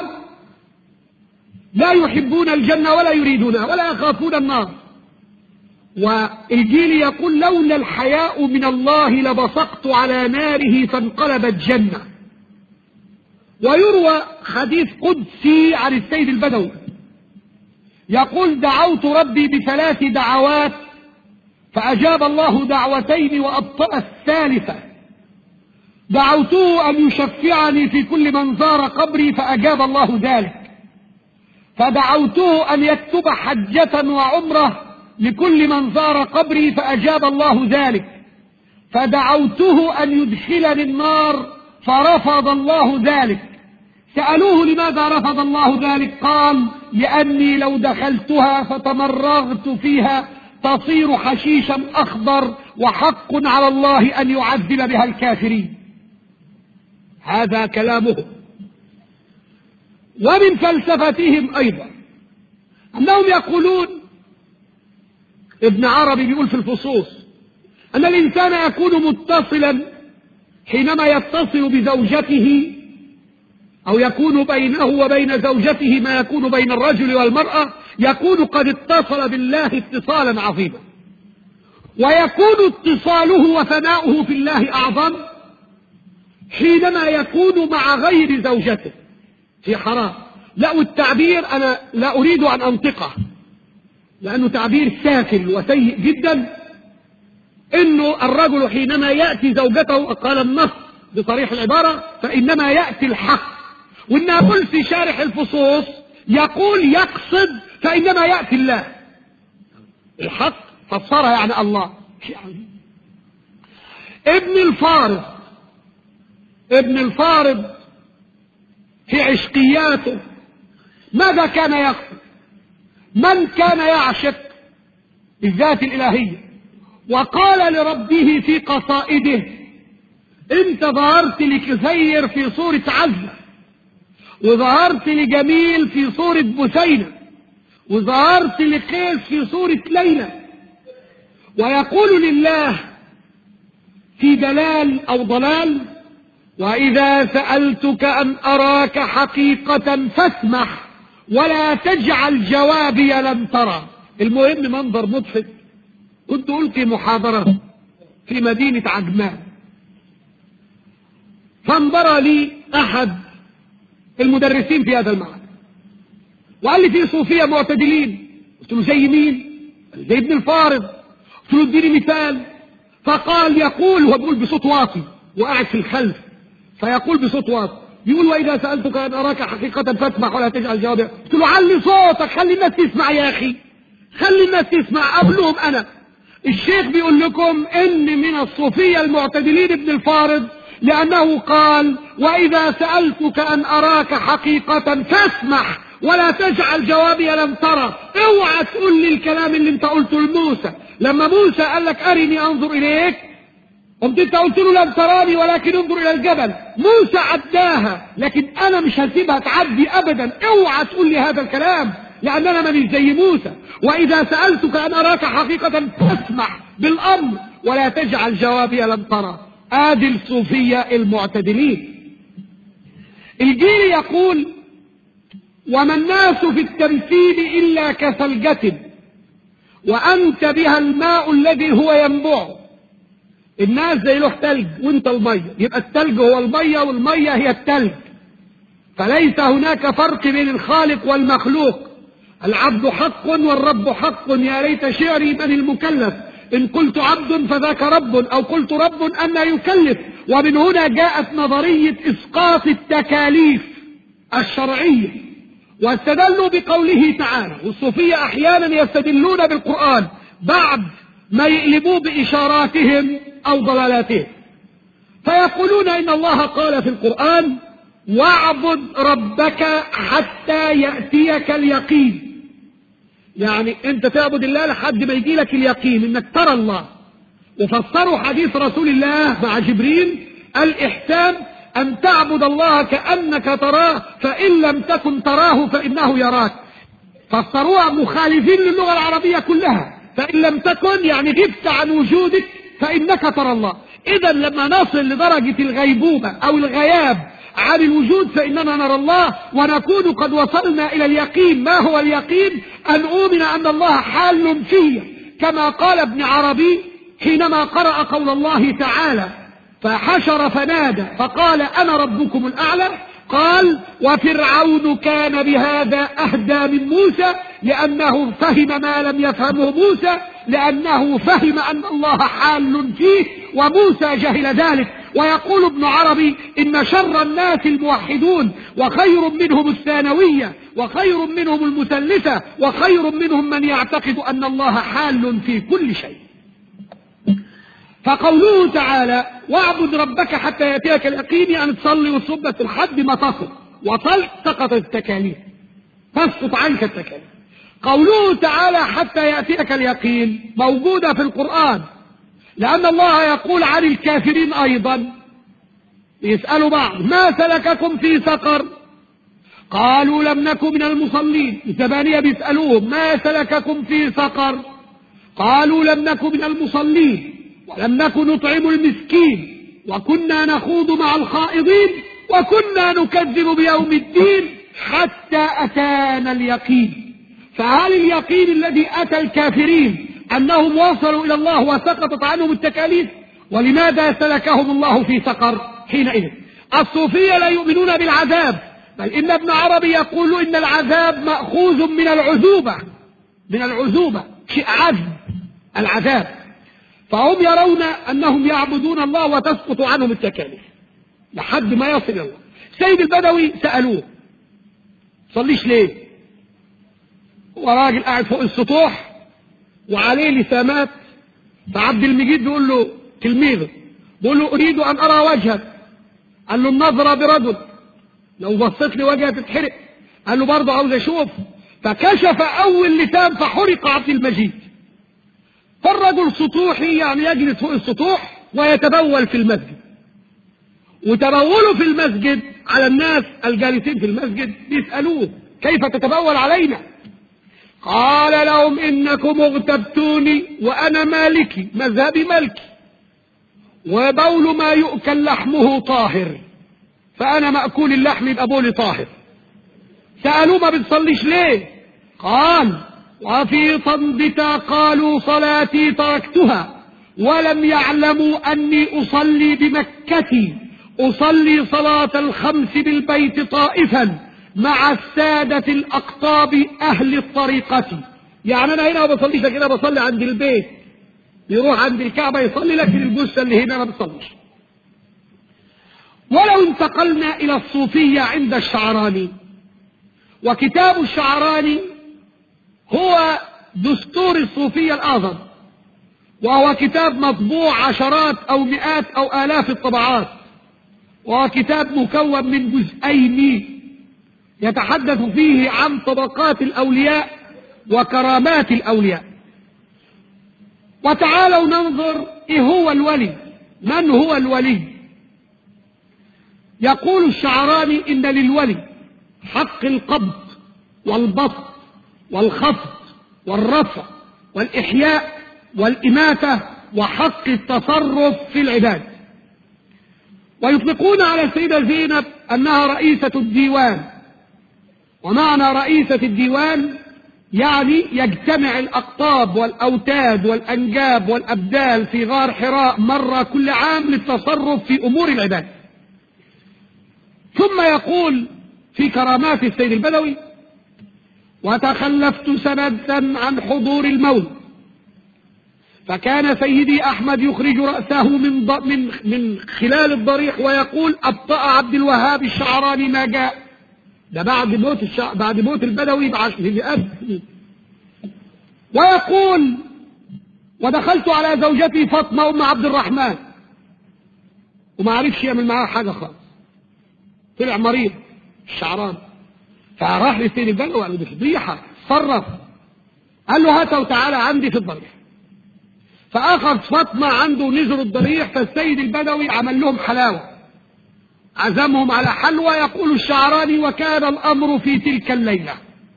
لا يحبون الجنة ولا يريدونها ولا يخافون النار. والجيل يقول: لولا الحياء من الله لبصقت على ناره فانقلبت جنة. ويروى حديث قدسي عن السيد البدوي يقول: دعوت ربي ب3 دعوات فأجاب الله 2 وأبطأ الثالثة. دعوته أن يشفعني في كل من زار قبري فأجاب الله ذلك. فدعوته أن يكتب حجة وعمرة لكل من زار قبري فأجاب الله ذلك. فدعوته أن يدخلني النار فرفض الله ذلك. سألوه: لماذا رفض الله ذلك؟ قال: لأني لو دخلتها فتمرغت فيها تصير حشيشا أخضر، وحق على الله أن يعذب بها الكافرين. هذا كلامه. ومن فلسفتهم أيضا أنهم يقولون، ابن عربي بيقول في الفصوص، أن الإنسان يكون متصلا حينما يتصل بزوجته، أو يكون بينه وبين زوجته ما يكون بين الرجل والمرأة، يكون قد اتصل بالله اتصالا عظيما. ويكون اتصاله وثناؤه في الله أعظم حينما يكون مع غير زوجته في حرام. لا، والتعبير أنا لا أريد أن أنطقه لأنه تعبير سافل وسيء جدا، إنه الرجل حينما يأتي زوجته، قال النص بصريح العبارة، فإنما يأتي الحق. والنابلسي شارح الفصوص يقول يقصد فإنما يأتي الله. الحق فسرها يعني الله. ابن الفارض في عشقياته ماذا كان يقصد؟ من كان يعشق الذات الإلهية وقال لربه في قصائده: انت ظهرت لكثير في صورة عزة، وظهرت لجميل في صورة بثينة، وظهرت لقيس في صورة ليلى. ويقول لله في دلال أو ضلال: وإذا سألتك أن أراك حقيقة فاسمح ولا تجعل جوابي لم ترى. المهم منظر مضحك، كنت ألقي محاضرة في مدينة عجمان، فانظر لي أحد المدرسين في هذا المعهد وقال لي: في صوفية معتدلين. قلت له: زي مين؟ زي ابن الفارض. قلت له: اديني مثال. فقال يقول، هو بيقول بصوت واطي وقاعد في الخلف، فيقول بصوت واطي، يقول: وإذا سألتك أن أراك حقيقة فاسمح ولا تجعل جوابي. قلت له: علي صوتك، خلي الناس تسمع يا أخي، خلي الناس تسمع قبلهم. أنا الشيخ بيقول لكم إن من الصوفية المعتدلين ابن الفارض، لأنه قال: وإذا سألتك أن أراك حقيقة فاسمح ولا تجعل جوابي لم ترى. اوعى تقول لي الكلام اللي انت قلته لموسى لما موسى قال لك أرني أنظر إليك، قمت انت قلت له: لم تراني ولكن انظر إلى الجبل. موسى عداها، لكن أنا مش هسيبها تعدي أبدا. اوعى تقول لي هذا الكلام، لأن أنا مانيش زي موسى. وإذا سألتك أن أراك حقيقة فاسمح بالأمر ولا تجعل جوابي لم ترى. آدي الصوفية المعتدلين. الجيل يقول: وما الناس في التمثيل إلا كثلجة وأنت بها الماء الذي هو ينبع. الناس زي له تلج وانت المية، يبقى التلج هو المية والمية هي التلج، فليس هناك فرق بين الخالق والمخلوق. العبد حق والرب حق، يا ليت شعري من المكلف، إن قلت عبد فذاك رب، أو قلت رب أن يكلف. ومن هنا جاءت نظرية إسقاط التكاليف الشرعية، واستدلوا بقوله تعالى. والصوفية أحيانا يستدلون بالقرآن بعد ما يقلبوا بإشاراتهم أو ضلالاتهم، فيقولون إن الله قال في القرآن: واعبد ربك حتى يأتيك اليقين. يعني انت تعبد الله لحد ما يجي لك اليقين انك ترى الله. وفسروا حديث رسول الله مع جبريل: الإحسان أن تعبد الله كأنك تراه، فإن لم تكن تراه فإنه يراك. فسروها مخالفين للغة العربية كلها، فإن لم تكن يعني غبت عن وجودك فإنك ترى الله. إذا لما نصل لدرجة الغيبوبة أو الغياب عن الوجود فإننا نرى الله، ونكون قد وصلنا إلى اليقين. ما هو اليقين؟ أن أؤمن أن الله حال في، كما قال ابن عربي حينما قرأ قول الله تعالى: فحشر فنادى فقال أنا ربكم الأعلى. قال: وفرعون كان بهذا أهدى من موسى، لأنه فهم ما لم يفهمه موسى، لأنه فهم أن الله حال فيه وموسى جهل ذلك. ويقول ابن عربي: إن شر الناس الموحدون، وخير منهم الثانوية، وخير منهم المثلثة، وخير منهم من يعتقد أن الله حال في كل شيء. فقوله تعالى: واعبد ربك حتى يأتيك اليقين، يعني تصلي وتصوم بس لحد ما تصل، وصلت سقطت التكاليف، تسقط عنك التكاليف. قوله تعالى: حتى يأتيك اليقين موجودة في القرآن، لأن الله يقول عن الكافرين أيضا، يسألوا بعض: ما سلككم في سقر؟ قالوا لم نكن من المصلين. الزبانية بيسألوهم: ما سلككم في سقر؟ قالوا لم نكن من المصلين، ولم نكن نطعم المسكين، وكنا نخوض مع الخائضين، وكنا نكذب بيوم الدين حتى أتانا اليقين. فهل اليقين الذي أتى الكافرين أنهم وصلوا إلى الله وسقطت عنهم التكاليف؟ ولماذا سلكهم الله في سقر حينئذ؟ الصوفية لا يؤمنون بالعذاب، بل إن ابن عربي يقول إن العذاب مأخوذ من العذوبة، من العذوبة، شيء عذب العذاب. فهم يرون أنهم يعبدون الله وتسقط عنهم التكاليف لحد ما يصل الله. سيد البدوي سألوه صليش ليه؟ هو راجل قاعد فوق السطوح وعليه لسامات، فعبد المجيد بيقول له تلميذه بيقول له أريد أن أرى وجهك. قال له النظرة برجل، لو بصيت لي وجهك تتحرق. قال له برضه عاوز أشوف. فكشف أول لسان فحرق عبد المجيد. فالرجل سطوحي يعني يجلس فوق السطوح ويتبول في المسجد، وتبوله في المسجد على الناس الجالسين في المسجد بيسألوه كيف تتبول علينا؟ قال لهم إنكم اغتبتوني وأنا مالكي، مذهبي مالكي، وبول ما يؤكل لحمه طاهر، فأنا مأكول اللحم يبقى بولي طاهر. سألوه ما بتصليش ليه؟ قال وفي صندتا قالوا صلاتي تركتها ولم يعلموا أني أصلي بمكتي، أصلي صلاة الخمس بالبيت طائفا مع السادة الأقطاب أهل الطريقة. يعني أنا هنا ما بصليش كده، بصلي عند البيت، يروح عند الكعبة يصلي، لكن الجثة اللي هنا ما بتصليش. ولو انتقلنا إلى الصوفية عند الشعراني، وكتاب الشعراني هو دستور الصوفية الأعظم، وهو كتاب مطبوع عشرات أو مئات أو آلاف الطبعات، وهو كتاب مكون من جزئين يتحدث فيه عن طبقات الأولياء وكرامات الأولياء. وتعالوا ننظر إيه هو الولي، من هو الولي. يقول الشعراني إن للولي حق القبض والبسط والخفض والرفع والإحياء والإماتة وحق التصرف في العباد. ويطلقون على السيدة زينب أنها رئيسة الديوان، ومعنى رئيسة الديوان يعني يجتمع الأقطاب والأوتاد والأنجاب والأبدال في غار حراء مرة كل عام للتصرف في أمور العباد. ثم يقول في كرامات السيد البدوي وتخلفت سنة عن حضور المولد، فكان سيدي أحمد يخرج رأسه من خلال الضريح ويقول أبطأ عبد الوهاب الشعراني ما جاء. ده بعد موت البدوي بمئات سنين. ويقول ودخلت على زوجتي فاطمة أم عبد الرحمن وما عرفش يعمل معاها حاجة خالص، طلع مريض الشعراني، فراح للسيد البدوي قال له دي فضيحة، صرف، قال له هاته وتعالى عندي في الضريح. فأخذ فاطمة عنده ونزلوا الضريح، فالسيد البدوي عمل لهم حلاوة، عزمهم على حلوى. يقول الشعراني وكان الأمر في تلك الليلة.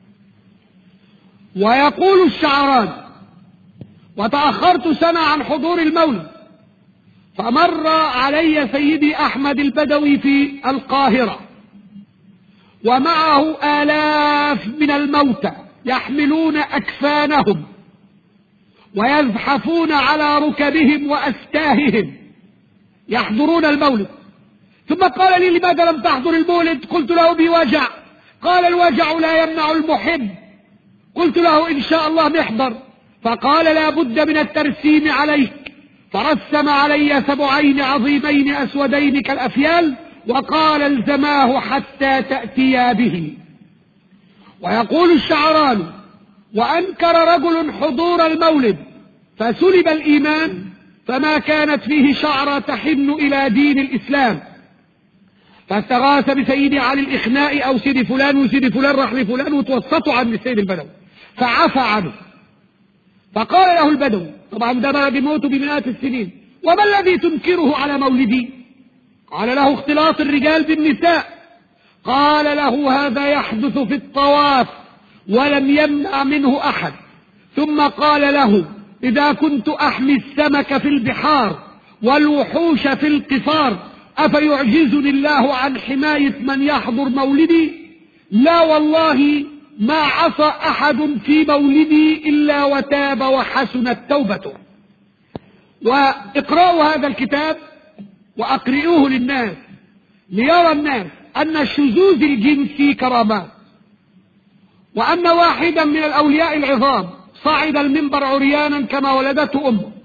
ويقول الشعراني وتأخرت سنة عن حضور المولد، فمر علي سيدي أحمد البدوي في القاهرة ومعه آلاف من الموتى يحملون أكفانهم ويزحفون على ركبهم وأستاههم يحضرون المولد. ثم قال لي لماذا لم تحضر المولد؟ قلت له بوجع. قال الوجع لا يمنع المحب. قلت له إن شاء الله نحضر. فقال لا بد من الترسيم عليك، فرسم علي سبعين عظيمين أسودين كالأفيال وقال الزماه حتى تأتيا به. ويقول الشعراني وأنكر رجل حضور المولد فسلب الإيمان، فما كانت فيه شعرة تحن إلى دين الإسلام، فاستغاث بسيدي علي الإخناء أو سيدي فلان، وسيدي فلان راح لفلان وتوسطوا عن السيد البدوي فعفى عنه. فقال له البدوي، طبعا ده بعد موته بمئات السنين، وما الذي تنكره على مولدي؟ قال له اختلاط الرجال بالنساء. قال له هذا يحدث في الطواف ولم يمنع منه أحد. ثم قال له إذا كنت أحمي السمك في البحار والوحوش في القفار أفيعجزني الله عن حماية من يحضر مولدي؟ لا والله ما عصى أحد في مولدي إلا وتاب وحسنت توبته. واقرأوا هذا الكتاب وأقرئوه للناس ليرى الناس أن الشذوذ الجنسي كرامات، وأن واحدا من الأولياء العظام صعد المنبر عريانا كما ولدته أمه،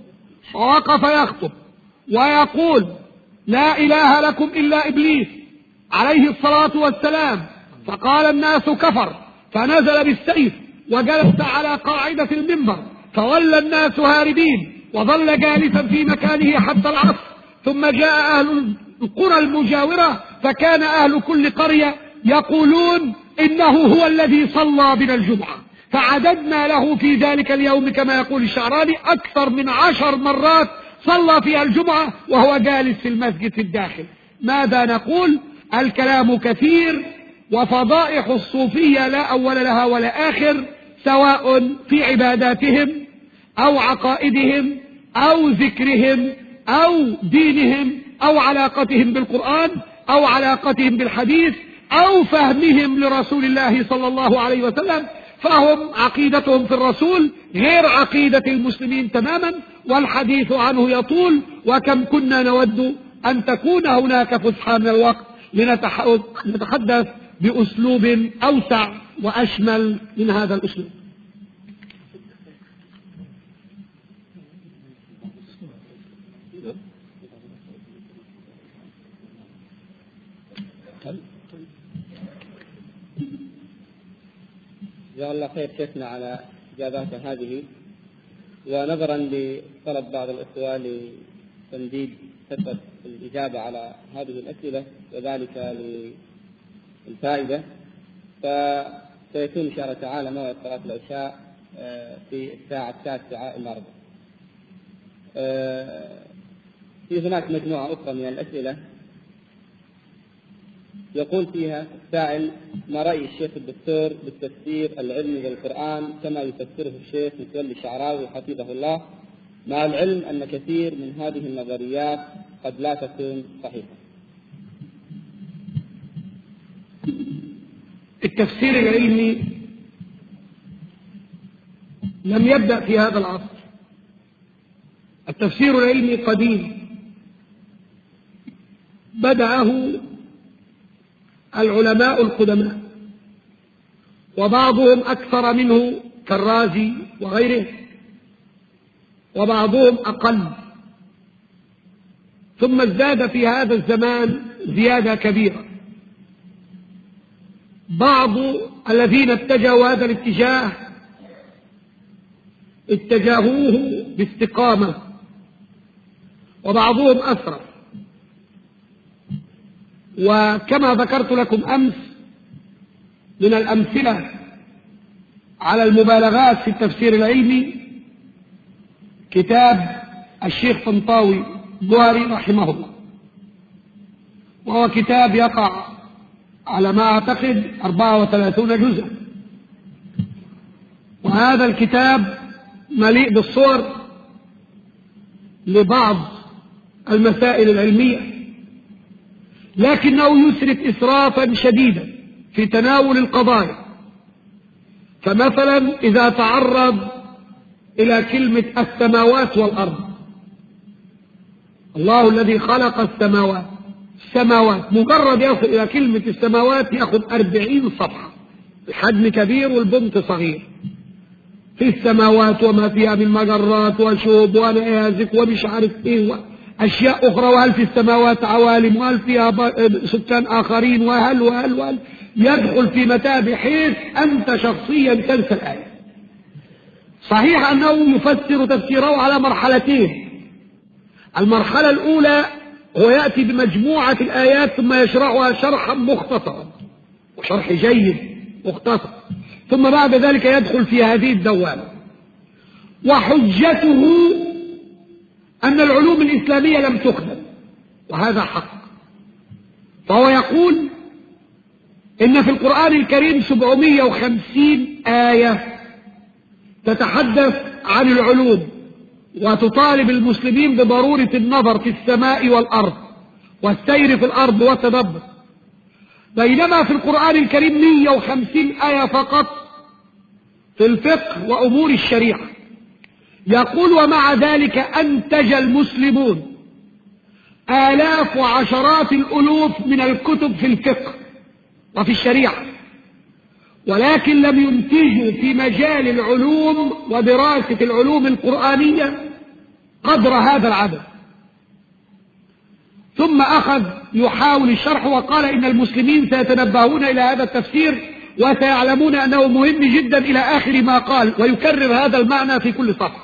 ووقف يخطب ويقول لا إله لكم إلا إبليس عليه الصلاة والسلام، فقال الناس كفر، فنزل بالسيف وجلس على قاعدة المنبر، فولى الناس هاربين، وظل جالسا في مكانه حتى العصر. ثم جاء أهل القرى المجاورة، فكان أهل كل قرية يقولون إنه هو الذي صلى بنا الجمعة، فعددنا له في ذلك اليوم كما يقول الشعراني أكثر من 10 مرات صلى فيها الجمعة وهو جالس في المسجد في الداخل. ماذا نقول؟ الكلام كثير، وفضائح الصوفية لا أول لها ولا آخر، سواء في عباداتهم أو عقائدهم أو ذكرهم أو دينهم أو علاقتهم بالقرآن أو علاقتهم بالحديث أو فهمهم لرسول الله صلى الله عليه وسلم. فهم عقيدتهم في الرسول غير عقيدة المسلمين تماما، والحديث عنه يطول، وكم كنا نود أن تكون هناك فسحة من الوقت لنتحدث بأسلوب أوسع وأشمل من هذا الأسلوب. جزاه الله خير شيخنا على إجاباته هذه، ونظرا لطلب بعض الإخوة لتمديد فترة الإجابة على هذه الأسئلة وذلك للفائدة، فسيكون إن شاء الله تعالى موعد صلاة العشاء في الساعة 9 النهارده. في هناك مجموعة أخرى من الأسئلة يقول فيها السائل: ما رأي الشيخ الدكتور بالتفسير العلمي للقرآن كما يفسره الشيخ متولي الشعراوي حفظه الله، مع العلم أن كثير من هذه النظريات قد لا تكون صحيحة؟ التفسير العلمي لم يبدأ في هذا العصر، التفسير العلمي قديم، بدأه العلماء القدماء، وبعضهم أكثر منه كالرازي وغيره، وبعضهم أقل، ثم ازداد في هذا الزمان زيادة كبيرة. بعض الذين اتجهوا هذا الاتجاه اتجهوه باستقامة، وبعضهم أسرع. وكما ذكرت لكم أمس من الأمثلة على المبالغات في التفسير العلمي كتاب الشيخ طنطاوي الجوهري رحمه الله، وهو كتاب يقع على ما أعتقد 34 جزءا، وهذا الكتاب مليء بالصور لبعض المسائل العلمية، لكنه يسرف إسرافا شديدا في تناول القضايا. فمثلا إذا تعرض إلى كلمة السماوات والأرض، الله الذي خلق السماوات، مجرد يصل إلى كلمة السماوات يأخذ 40 صفحة، الحجم كبير والبنط صغير، في السماوات وما فيها من مجرات وشوب ونيازك ومش عارف ايه أشياء أخرى، وهل في السماوات عوالم، وهل فيها سكان آخرين، وهل يدخل في متاع بحيث أنت شخصيا تنسى الآية. صحيح أنه يفسر تفسيره على مرحلتين، المرحلة الأولى هو يأتي بمجموعة الآيات ثم يشرحها شرحا مختصرا، وشرح جيد مختصر، ثم بعد ذلك يدخل في هذه الدوامة. وحجته أن العلوم الإسلامية لم تخدم، وهذا حق. فهو يقول إن في القرآن الكريم 750 آية تتحدث عن العلوم وتطالب المسلمين بضرورة النظر في السماء والأرض والسير في الأرض والتدبر، بينما في القرآن الكريم 150 آية فقط في الفقه وأمور الشريعة. يقول ومع ذلك أنتج المسلمون آلاف وعشرات الألوف من الكتب في الفقه وفي الشريعة، ولكن لم ينتجوا في مجال العلوم ودراسة العلوم القرآنية قدر هذا العدد، ثم أخذ يحاول الشرح وقال إن المسلمين سيتنبهون إلى هذا التفسير وسيعلمون أنه مهم جدا إلى آخر ما قال، ويكرر هذا المعنى في كل صفحة.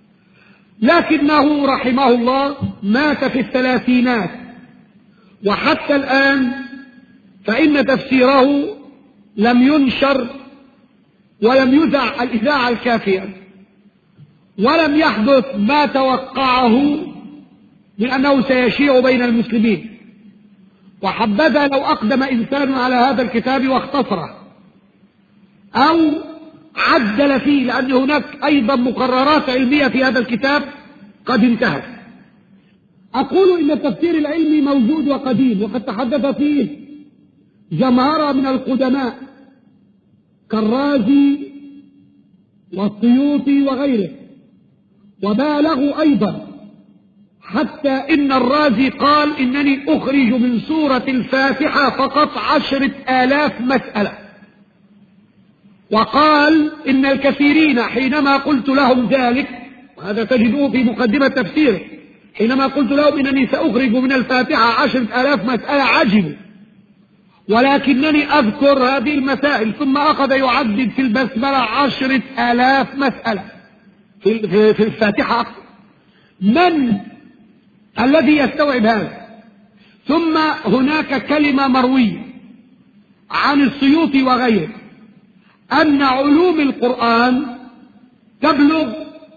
لكنه رحمه الله مات في الثلاثينات، وحتى الآن فإن تفسيره لم ينشر ولم يذع الإذاعة الكافية، ولم يحدث ما توقعه من أنه سيشيع بين المسلمين. وحبذا لو أقدم إنسان على هذا الكتاب واختصره أو عدل فيه، لأن هناك أيضا مقررات علمية في هذا الكتاب قد انتهت. أقول إن التفسير العلمي موجود وقديم، وقد تحدث فيه جمهرة من القدماء كالرازي والسيوطي وغيره، وبالغوا أيضا حتى إن الرازي قال إنني أخرج من سورة الفاتحة فقط 10,000 مسألة، وقال إن الكثيرين حينما قلت لهم ذلك، وهذا تجدوه في مقدمة تفسيره، حينما قلت لهم إنني سأخرج من الفاتحة 10,000 مسألة عجبوا، ولكنني أذكر هذه المسائل. ثم أخذ يعدد في البسملة 10,000 مسألة في الفاتحة أكثر. من الذي يستوعب هذا؟ ثم هناك كلمة مروية عن السيوطي وغيره أن علوم القرآن تبلغ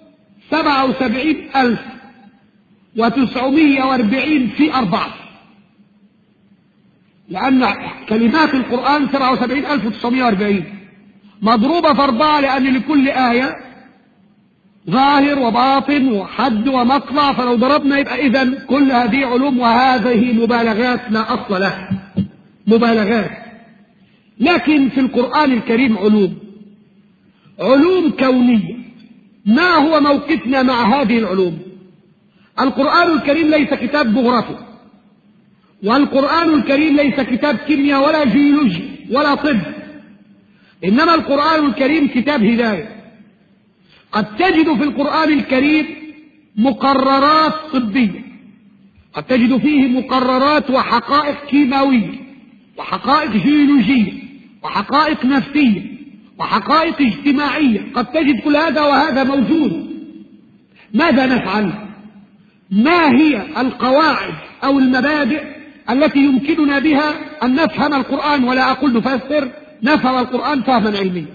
77,940 في 4، لأن كلمات القرآن 77,940 مضروبة في 4، لأن لكل آية ظاهر وباطن وحد ومطلع، فلو ضربنا يبقى إذن كل هذه علوم، وهذه مبالغات لا أصل لها، مبالغات. لكن في القرآن الكريم علوم كونية. ما هو موقفنا مع هذه العلوم؟ القرآن الكريم ليس كتاب جغرافيا، والقرآن الكريم ليس كتاب كيمياء ولا جيولوجيا ولا طب، إنما القرآن الكريم كتاب هداية. قد تجد في القرآن الكريم مقررات طبية، قد تجد فيه مقررات وحقائق كيماوية وحقائق جيولوجية وحقائق نفسية وحقائق اجتماعية، قد تجد كل هذا وهذا موجود. ماذا نفعل؟ ما هي القواعد أو المبادئ التي يمكننا بها أن نفهم القرآن، ولا أقول نفسر، نفهم القرآن فهما علميا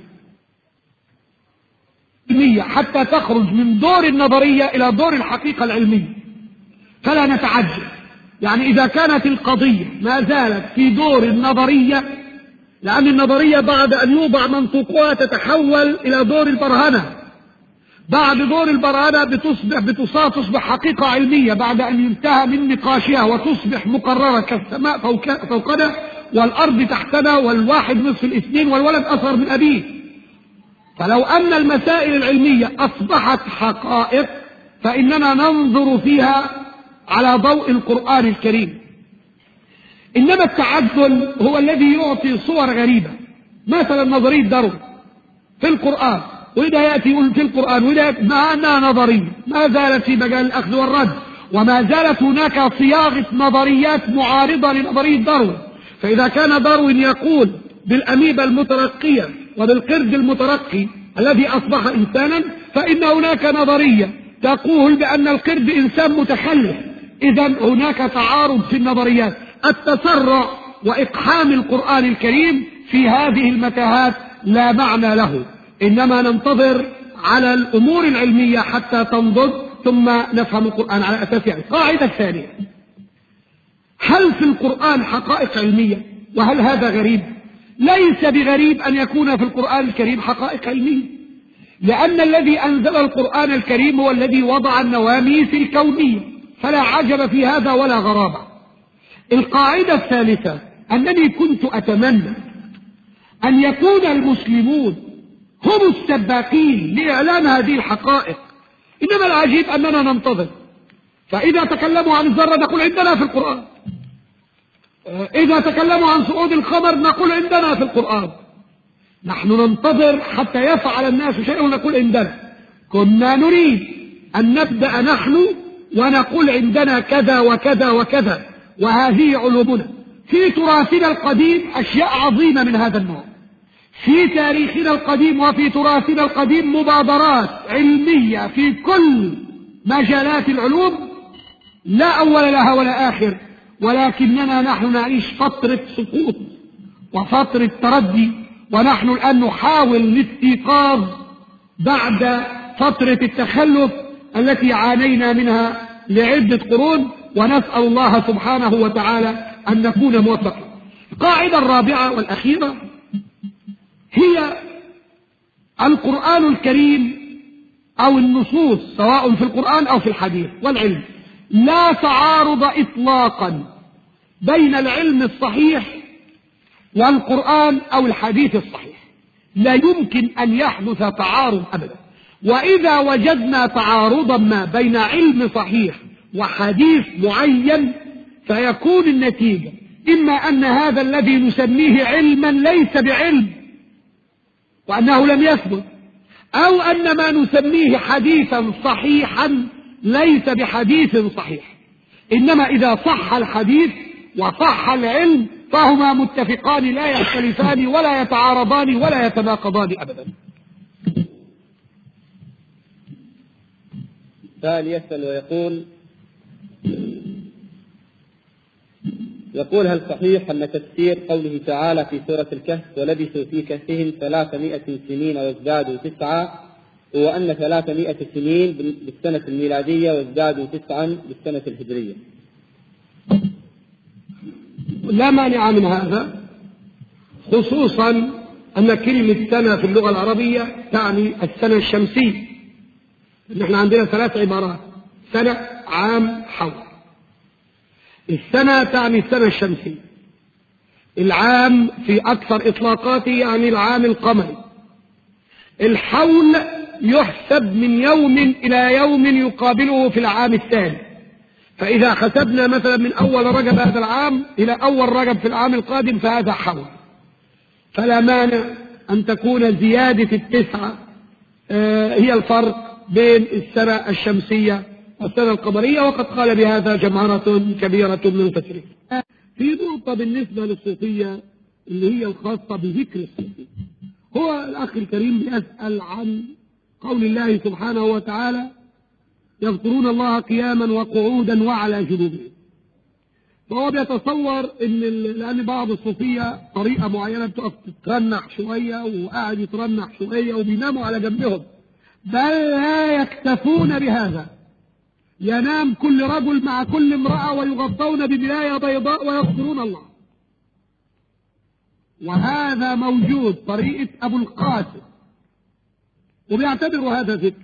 حتى تخرج من دور النظرية إلى دور الحقيقة العلمية، فلا نتعجل. يعني إذا كانت القضية ما زالت في دور النظرية، لأن النظرية بعد أن يوضع منطوقها تتحول إلى دور البرهنة، بعد دور البرهنة تصبح حقيقة علمية بعد أن ينتهى من نقاشها، وتصبح مقررة كالسماء فوقنا والأرض تحتنا والواحد نصف الاثنين والولد أصغر من أبيه. فلو أن المسائل العلمية أصبحت حقائق فإننا ننظر فيها على ضوء القرآن الكريم. إنما التعدل هو الذي يعطي صور غريبة، مثلا نظرية داروين في القرآن، وإذا يأتي يقول في القرآن، وإذا مع أنها نظرية ما زالت في مجال الأخذ والرد، وما زالت هناك صياغة نظريات معارضة لنظرية داروين. فإذا كان داروين يقول بالأميبا المترقية وبالقرد المترقي الذي أصبح إنسانا، فإن هناك نظرية تقول بأن القرد إنسان متخلف. إذا هناك تعارض في النظريات. التسرع وإقحام القرآن الكريم في هذه المتاهات لا معنى له، إنما ننتظر على الأمور العلمية حتى تنضج ثم نفهم القرآن على أساسها. القاعدة الثانية: هل في القرآن حقائق علمية؟ وهل هذا غريب؟ ليس بغريب أن يكون في القرآن الكريم حقائق علمية، لأن الذي أنزل القرآن الكريم هو الذي وضع النواميس الكونية، فلا عجب في هذا ولا غرابة. القاعدة الثالثة: أنني كنت أتمنى أن يكون المسلمون هم السباقين لإعلان هذه الحقائق، إنما العجيب أننا ننتظر. فإذا تكلموا عن الذرة نقول عندنا في القرآن، إذا تكلموا عن صعود القمر نقول عندنا في القرآن. نحن ننتظر حتى يفعل الناس شيئا ونقول عندنا. كنا نريد أن نبدأ نحن ونقول عندنا كذا وكذا وكذا، وهذه علومنا. في تراثنا القديم أشياء عظيمة من هذا النوع، في تاريخنا القديم وفي تراثنا القديم مبادرات علمية في كل مجالات العلوم لا أول لها ولا آخر، ولكننا نحن نعيش فترة سقوط وفترة تردي، ونحن الآن نحاول الاستيقاظ بعد فترة التخلف التي عانينا منها لعدة قرون، ونسأل الله سبحانه وتعالى أن نكون موفقين. القاعدة الرابعة والأخيرة هي القرآن الكريم أو النصوص سواء في القرآن أو في الحديث والعلم لا تعارض إطلاقا بين العلم الصحيح والقرآن أو الحديث الصحيح، لا يمكن أن يحدث تعارض أبدا. وإذا وجدنا تعارضا ما بين علم صحيح وحديث معين فيكون النتيجة إما أن هذا الذي نسميه علما ليس بعلم وأنه لم يثبت، أو أن ما نسميه حديثا صحيحا ليس بحديث صحيح. إنما إذا صح الحديث وصح العلم فهما متفقان لا يختلفان ولا يتعارضان ولا يتناقضان أبدا. سائل يسأل ويقول هل صحيح أن تفسير قوله تعالى في سورة الكهف ولبثوا في كهفهم 300 سنين وازدادوا 9، هو أن 300 سنين بالسنة الميلادية وازدادوا 9 بالسنة الهجرية؟ لا مانع من هذا، خصوصا أن كلمة سنة في اللغة العربية تعني السنة الشمسية. نحن عندنا 3 عبارات: سنة، عام، حول. السنة تعني السنة الشمسية، العام في أكثر إطلاقاته يعني العام القمري، الحول يحسب من يوم إلى يوم يقابله في العام الثاني. فإذا حسبنا مثلا من أول رجب هذا العام إلى أول رجب في العام القادم فهذا حول. فلا مانع أن تكون زيادة 9 هي الفرق بين السنة الشمسية والسنة القمرية، وقد قال بهذا جماعة كبيرة من المفسرين. في نقطة بالنسبة للصوفية اللي هي الخاصة بذكر الصوفية، هو الأخ الكريم يسأل عن قول الله سبحانه وتعالى يذكرون الله قياما وقعودا وعلى جنوبهم. فهو بيتصور ان لان بعض الصوفية طريقة معينة بتقف تترنح شوية وقاعد يترنح شوية وبيناموا على جنبهم، بل لا يكتفون بهذا، ينام كل رجل مع كل امرأة ويغطون بملاية بيضاء ويذكرون الله. وهذا موجود طريقة أبو القاسم، وبيعتبروا هذا ذكر.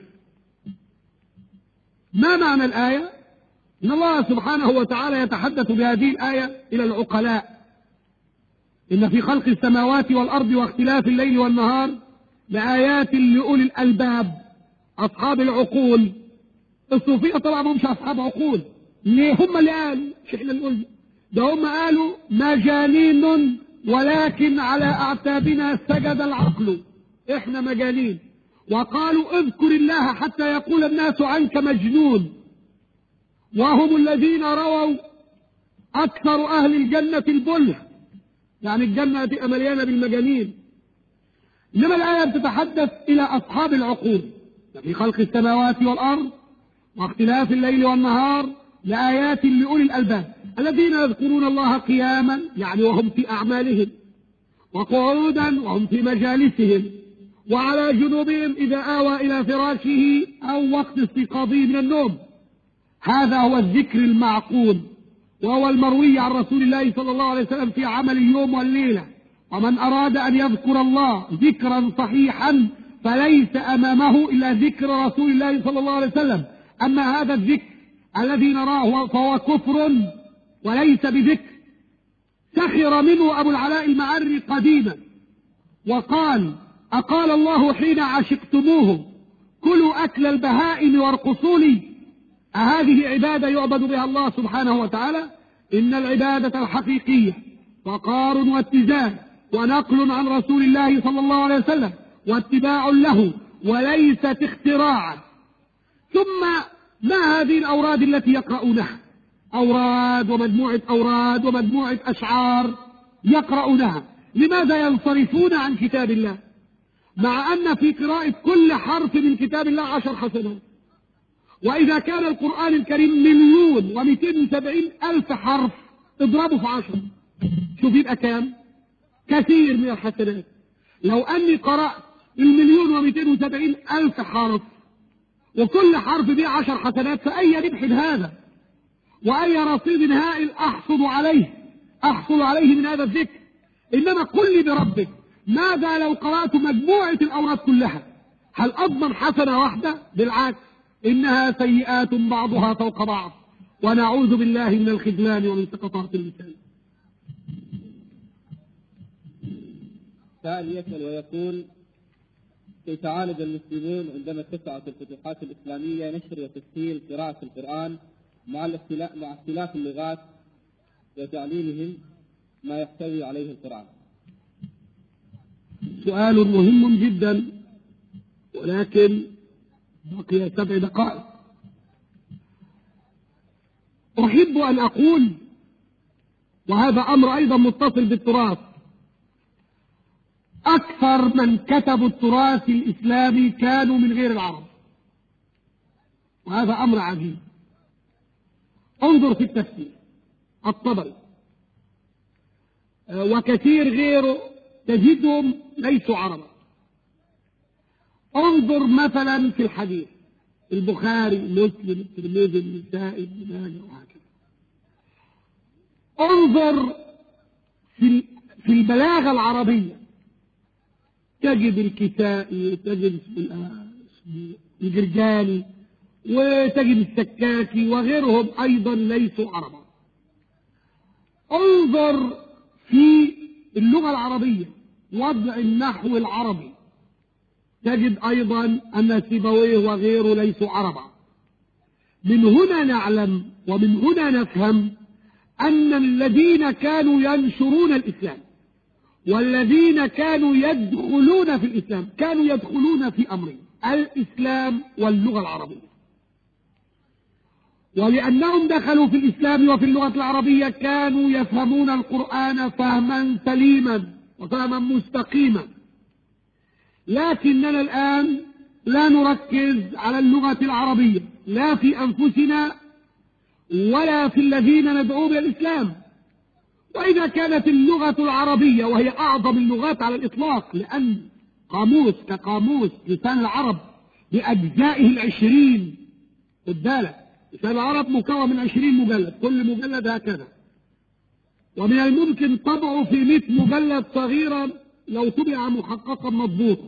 ما معنى الآية؟ إن الله سبحانه وتعالى يتحدث بهذه الآية إلى العقلاء: إن في خلق السماوات والأرض واختلاف الليل والنهار لآيات لأولي الألباب، أصحاب العقول. الصوفية طبعا هم مش أصحاب عقول، ليه؟ هم اللي قالوا، مش إحنا نقول ده، هم قالوا مجانين ولكن على أعتابنا سجد العقل، إحنا مجانين. وقالوا اذكر الله حتى يقول الناس عنك مجنون، وهم الذين رووا أكثر أهل الجنة البله، يعني الجنة تبقى مليانة بالمجانين. إنما الآية بتتحدث إلى أصحاب العقول: في خلق السماوات والأرض واختلاف الليل والنهار لآيات لأولي الألباب الذين يذكرون الله قياما، يعني وهم في أعمالهم، وقعودا وهم في مجالسهم، وعلى جنوبهم إذا آوى إلى فراشه أو وقت استيقاظه من النوم. هذا هو الذكر المعقول، وهو المروي عن رسول الله صلى الله عليه وسلم في عمل اليوم والليلة. ومن أراد أن يذكر الله ذكرا صحيحا فليس أمامه إلا ذكر رسول الله صلى الله عليه وسلم. أما هذا الذكر الذي نراه فهو كفر وليس بذكر. سخر منه أبو العلاء المعري قديما وقال: أقال الله حين عشقتموه كلوا أكل البهائم وارقصوا لي، أهذه عبادة يعبد بها الله سبحانه وتعالى؟ إن العبادة الحقيقية وقار واتزان ونقل عن رسول الله صلى الله عليه وسلم واتباع له وليست اختراعا. ثم ما هذه الأوراد التي يقرؤونها؟ أوراد ومجموعة أوراد ومجموعة أشعار يقرؤونها، لماذا ينصرفون عن كتاب الله؟ مع أن في قراءة كل حرف من كتاب الله 10 حسنات. وإذا كان القرآن الكريم 1,270,000 حرف اضربه في 10، شوف يبقى كام؟ كثير من الحسنات. لو أني قرأت 1,270,000 حرف وكل حرف به 10 حسنات، فأي ربح هذا؟ وأي رصيد هائل أحصل عليه من هذا الذكر؟ إنما قل لي بربك، ماذا لو قرأت مجموعة الأوراد كلها؟ هل أضمن حسنة واحدة؟ بالعكس، إنها سيئات بعضها فوق بعض، ونعوذ بالله من الخذلان ومن سقطات اللسان. سائل يسأل ويقول: كيف يعالج المسلمون عندما اتسعت الفتوحات الإسلامية نشر وتسهيل قراءة القرآن مع اختلاف اللغات وتعليمهم ما يحتوي عليه القرآن؟ سؤال مهم جدا، ولكن بقي 7 دقائق. أحب أن أقول، وهذا أمر أيضا متصل بالتراث، أكثر من كتبوا التراث الإسلامي كانوا من غير العرب، وهذا أمر عجيب. انظر في التفسير، الطبري وكثير غيره تجدهم ليسوا عربا. انظر مثلا في الحديث، البخاري، مسلم، الترمذي، النسائي، ابن ماجه وهكذا. انظر في البلاغة العربية، تجد الكسائي وتجد الجرجاني وتجد السكاكي وغيرهم أيضا ليسوا عربا. انظر في اللغة العربية، وضع النحو العربي، تجد أيضا أن سيبويه وغيره ليسوا عربا. من هنا نعلم ومن هنا نفهم أن الذين كانوا ينشرون الإسلام والذين كانوا يدخلون في الإسلام كانوا يدخلون في أمرين: الإسلام واللغة العربية. ولأنهم دخلوا في الإسلام وفي اللغة العربية كانوا يفهمون القرآن فهما سليما وفهما مستقيما. لكننا الآن لا نركز على اللغة العربية، لا في أنفسنا ولا في الذين ندعو بالإسلام. وإذا كانت اللغة العربية، وهي أعظم اللغات على الإطلاق، لأن كقاموس لسان العرب بأجزائه 20، خد بالك، لسان العرب مكون من 20 مجلد، كل مجلد هكذا، ومن الممكن طبعه في 100 مجلد صغيرا لو طبع محققا مضبوطا.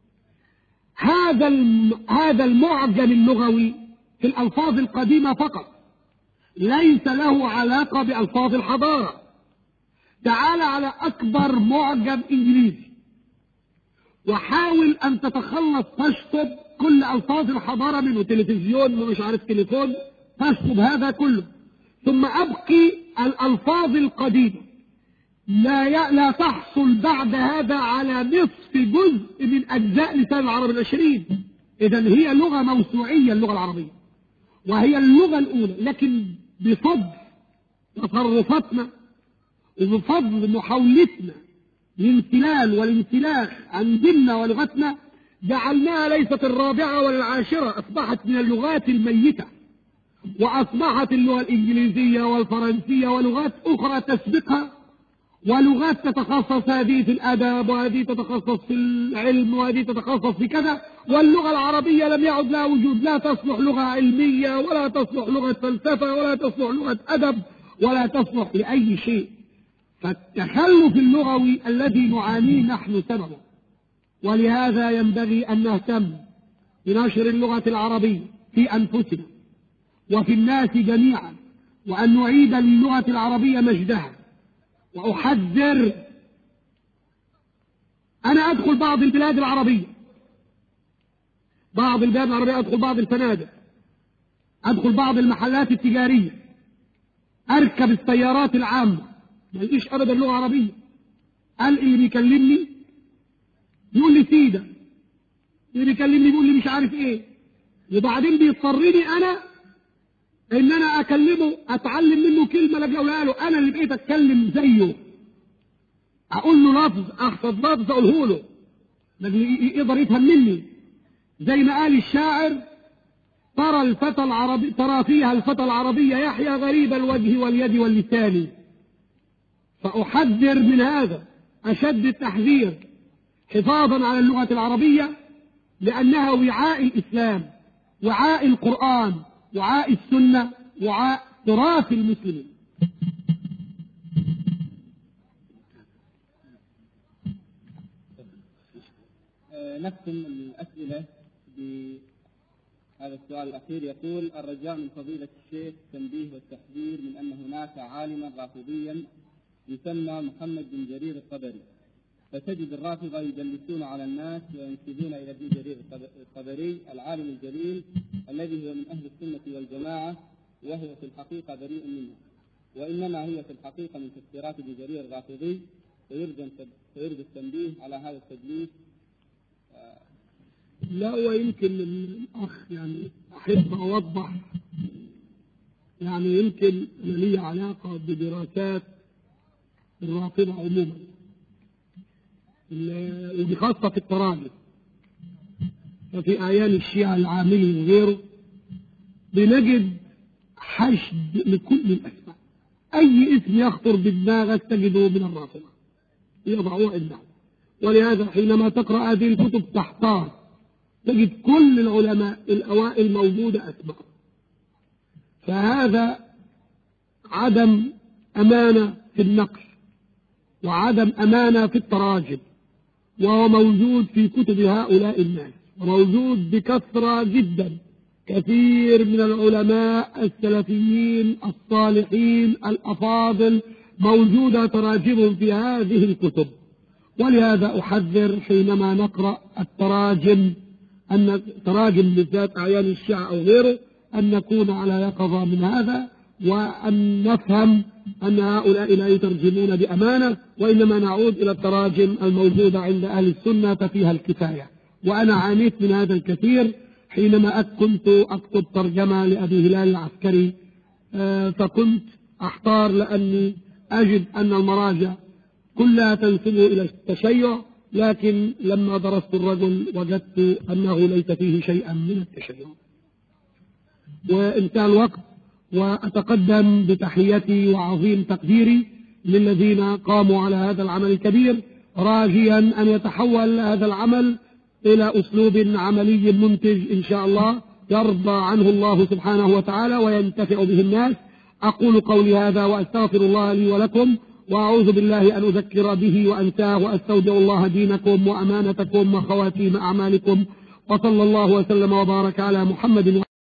هذا المعجم اللغوي في الألفاظ القديمة فقط، ليس له علاقة بألفاظ الحضارة. تعال على أكبر معجم إنجليزي وحاول أن تشطب كل ألفاظ الحضارة منه، تلفزيون ومش عارف تليفون، تشطب هذا كله، ثم أبقي الألفاظ القديمة. لا تحصل بعد هذا على نصف جزء من أجزاء لسان العرب 20. إذن هي لغة موسوعية اللغة العربية، وهي اللغة الأولى، لكن بفضل تصرفاتنا وبفضل محاولتنا للانسلال والانسلاخ عن ديننا ولغتنا جعلناها ليست الرابعة ولا العاشرة، أصبحت من اللغات الميتة، وأصبحت اللغة الإنجليزية والفرنسية ولغات أخرى تسبقها، ولغات تتخصص هذه في الأدب وهذه تتخصص في العلم وهذه تتخصص في كذا، واللغة العربية لم يعد لها وجود، لا تصلح لغة علمية ولا تصلح لغة فلسفة ولا تصلح لغة أدب ولا تصلح لأي شيء. فالتخلف اللغوي الذي نعانيه نحن سببه، ولهذا ينبغي أن نهتم بنشر اللغة العربية في أنفسنا وفي الناس جميعا، وأن نعيد للغة العربية مجدها. وأحذر، أنا أدخل بعض البلاد العربية، أدخل بعض الفنادق، أدخل بعض المحلات التجارية، أركب السيارات العامة، ما لقيش أبدا لغة عربية. قال اللي بيكلمني يقول لي سيدة، اللي بيكلمني يقول لي مش عارف إيه، وبعدين بيضطرني أنا ان انا اكلمه اتعلم منه كلمة لاجل اقولها له، انا اللي بقيت اتكلم زيه، اقول له لفظ احفظ لفظ اقوله له لاجل يقدر يفهم مني. زي ما قال الشاعر: ترى فيها الفتى العربي يحيى غريب الوجه واليد واللسان. فأحذر من هذا أشد التحذير حفاظا على اللغة العربية، لأنها وعاء الإسلام، وعاء القرآن، وعاء السنة، وعاء تراث المسلمين. نختم الأسئلة بهذا السؤال الأخير. يقول: الرجاء من فضيلة الشيخ التنبيه والتحذير من أن هناك عالما رافضيا يسمى محمد بن جرير الطبري، فتجد الرافضة يجلسون على الناس وينسبون إلى ابن جرير الطبري العالم الجليل الذي هو من أهل السنة والجماعة، وهو في الحقيقة بريء منه، وإنما هي في الحقيقة من تفسيرات ابن جرير الرافضي، فيرجى التنبيه على هذا التدليس. لا، ويمكن الأخ يعني أحب أوضح، يعني يمكن لي علاقة بدراسات الرافضة عموما، ودي خاصة في التراجم. ففي أعيان الشيعة العامية وغيره بنجد حشد لكل الأسماء، أي اسم يخطر بدماغك تجده من الرافضة يضعوه عنده. ولهذا حينما تقرأ هذه الكتب تحتار، تجد كل العلماء الأوائل موجودة أسماء. فهذا عدم أمانة في النقل، وعدم أمانة في التراجم، وهو موجود في كتب هؤلاء الناس، وموجود بكثرة جدا. كثير من العلماء السلفيين الصالحين الأفاضل موجودة تراجمهم في هذه الكتب. ولهذا أحذر حينما نقرأ التراجم، أن تراجم بالذات أعيان الشيعة أو غيره، أن نكون على يقظة من هذا، وأن نفهم أن هؤلاء لا يترجمون بأمانة، وإنما نعود إلى التراجم الموجودة عند أهل السنة ففيها الكفاية. وأنا عانيت من هذا الكثير حينما كنت أكتب ترجمة لأبي هلال العسكري، فكنت أحتار لأني أجد أن المراجع كلها تنسبه إلى التشيع، لكن لما درست الرجل وجدت أنه ليس فيه شيئا من التشيع. وانتهى الوقت، وأتقدم بتحياتي وعظيم تقديري للذين قاموا على هذا العمل الكبير، راجيا أن يتحول هذا العمل إلى أسلوب عملي منتج إن شاء الله يرضى عنه الله سبحانه وتعالى وينتفع به الناس. أقول قولي هذا وأستغفر الله لي ولكم، وأعوذ بالله أن أذكر به وأنساه، وأستودع الله دينكم وأمانتكم وخواتيم أعمالكم، وصلى الله وسلم وبارك على محمد.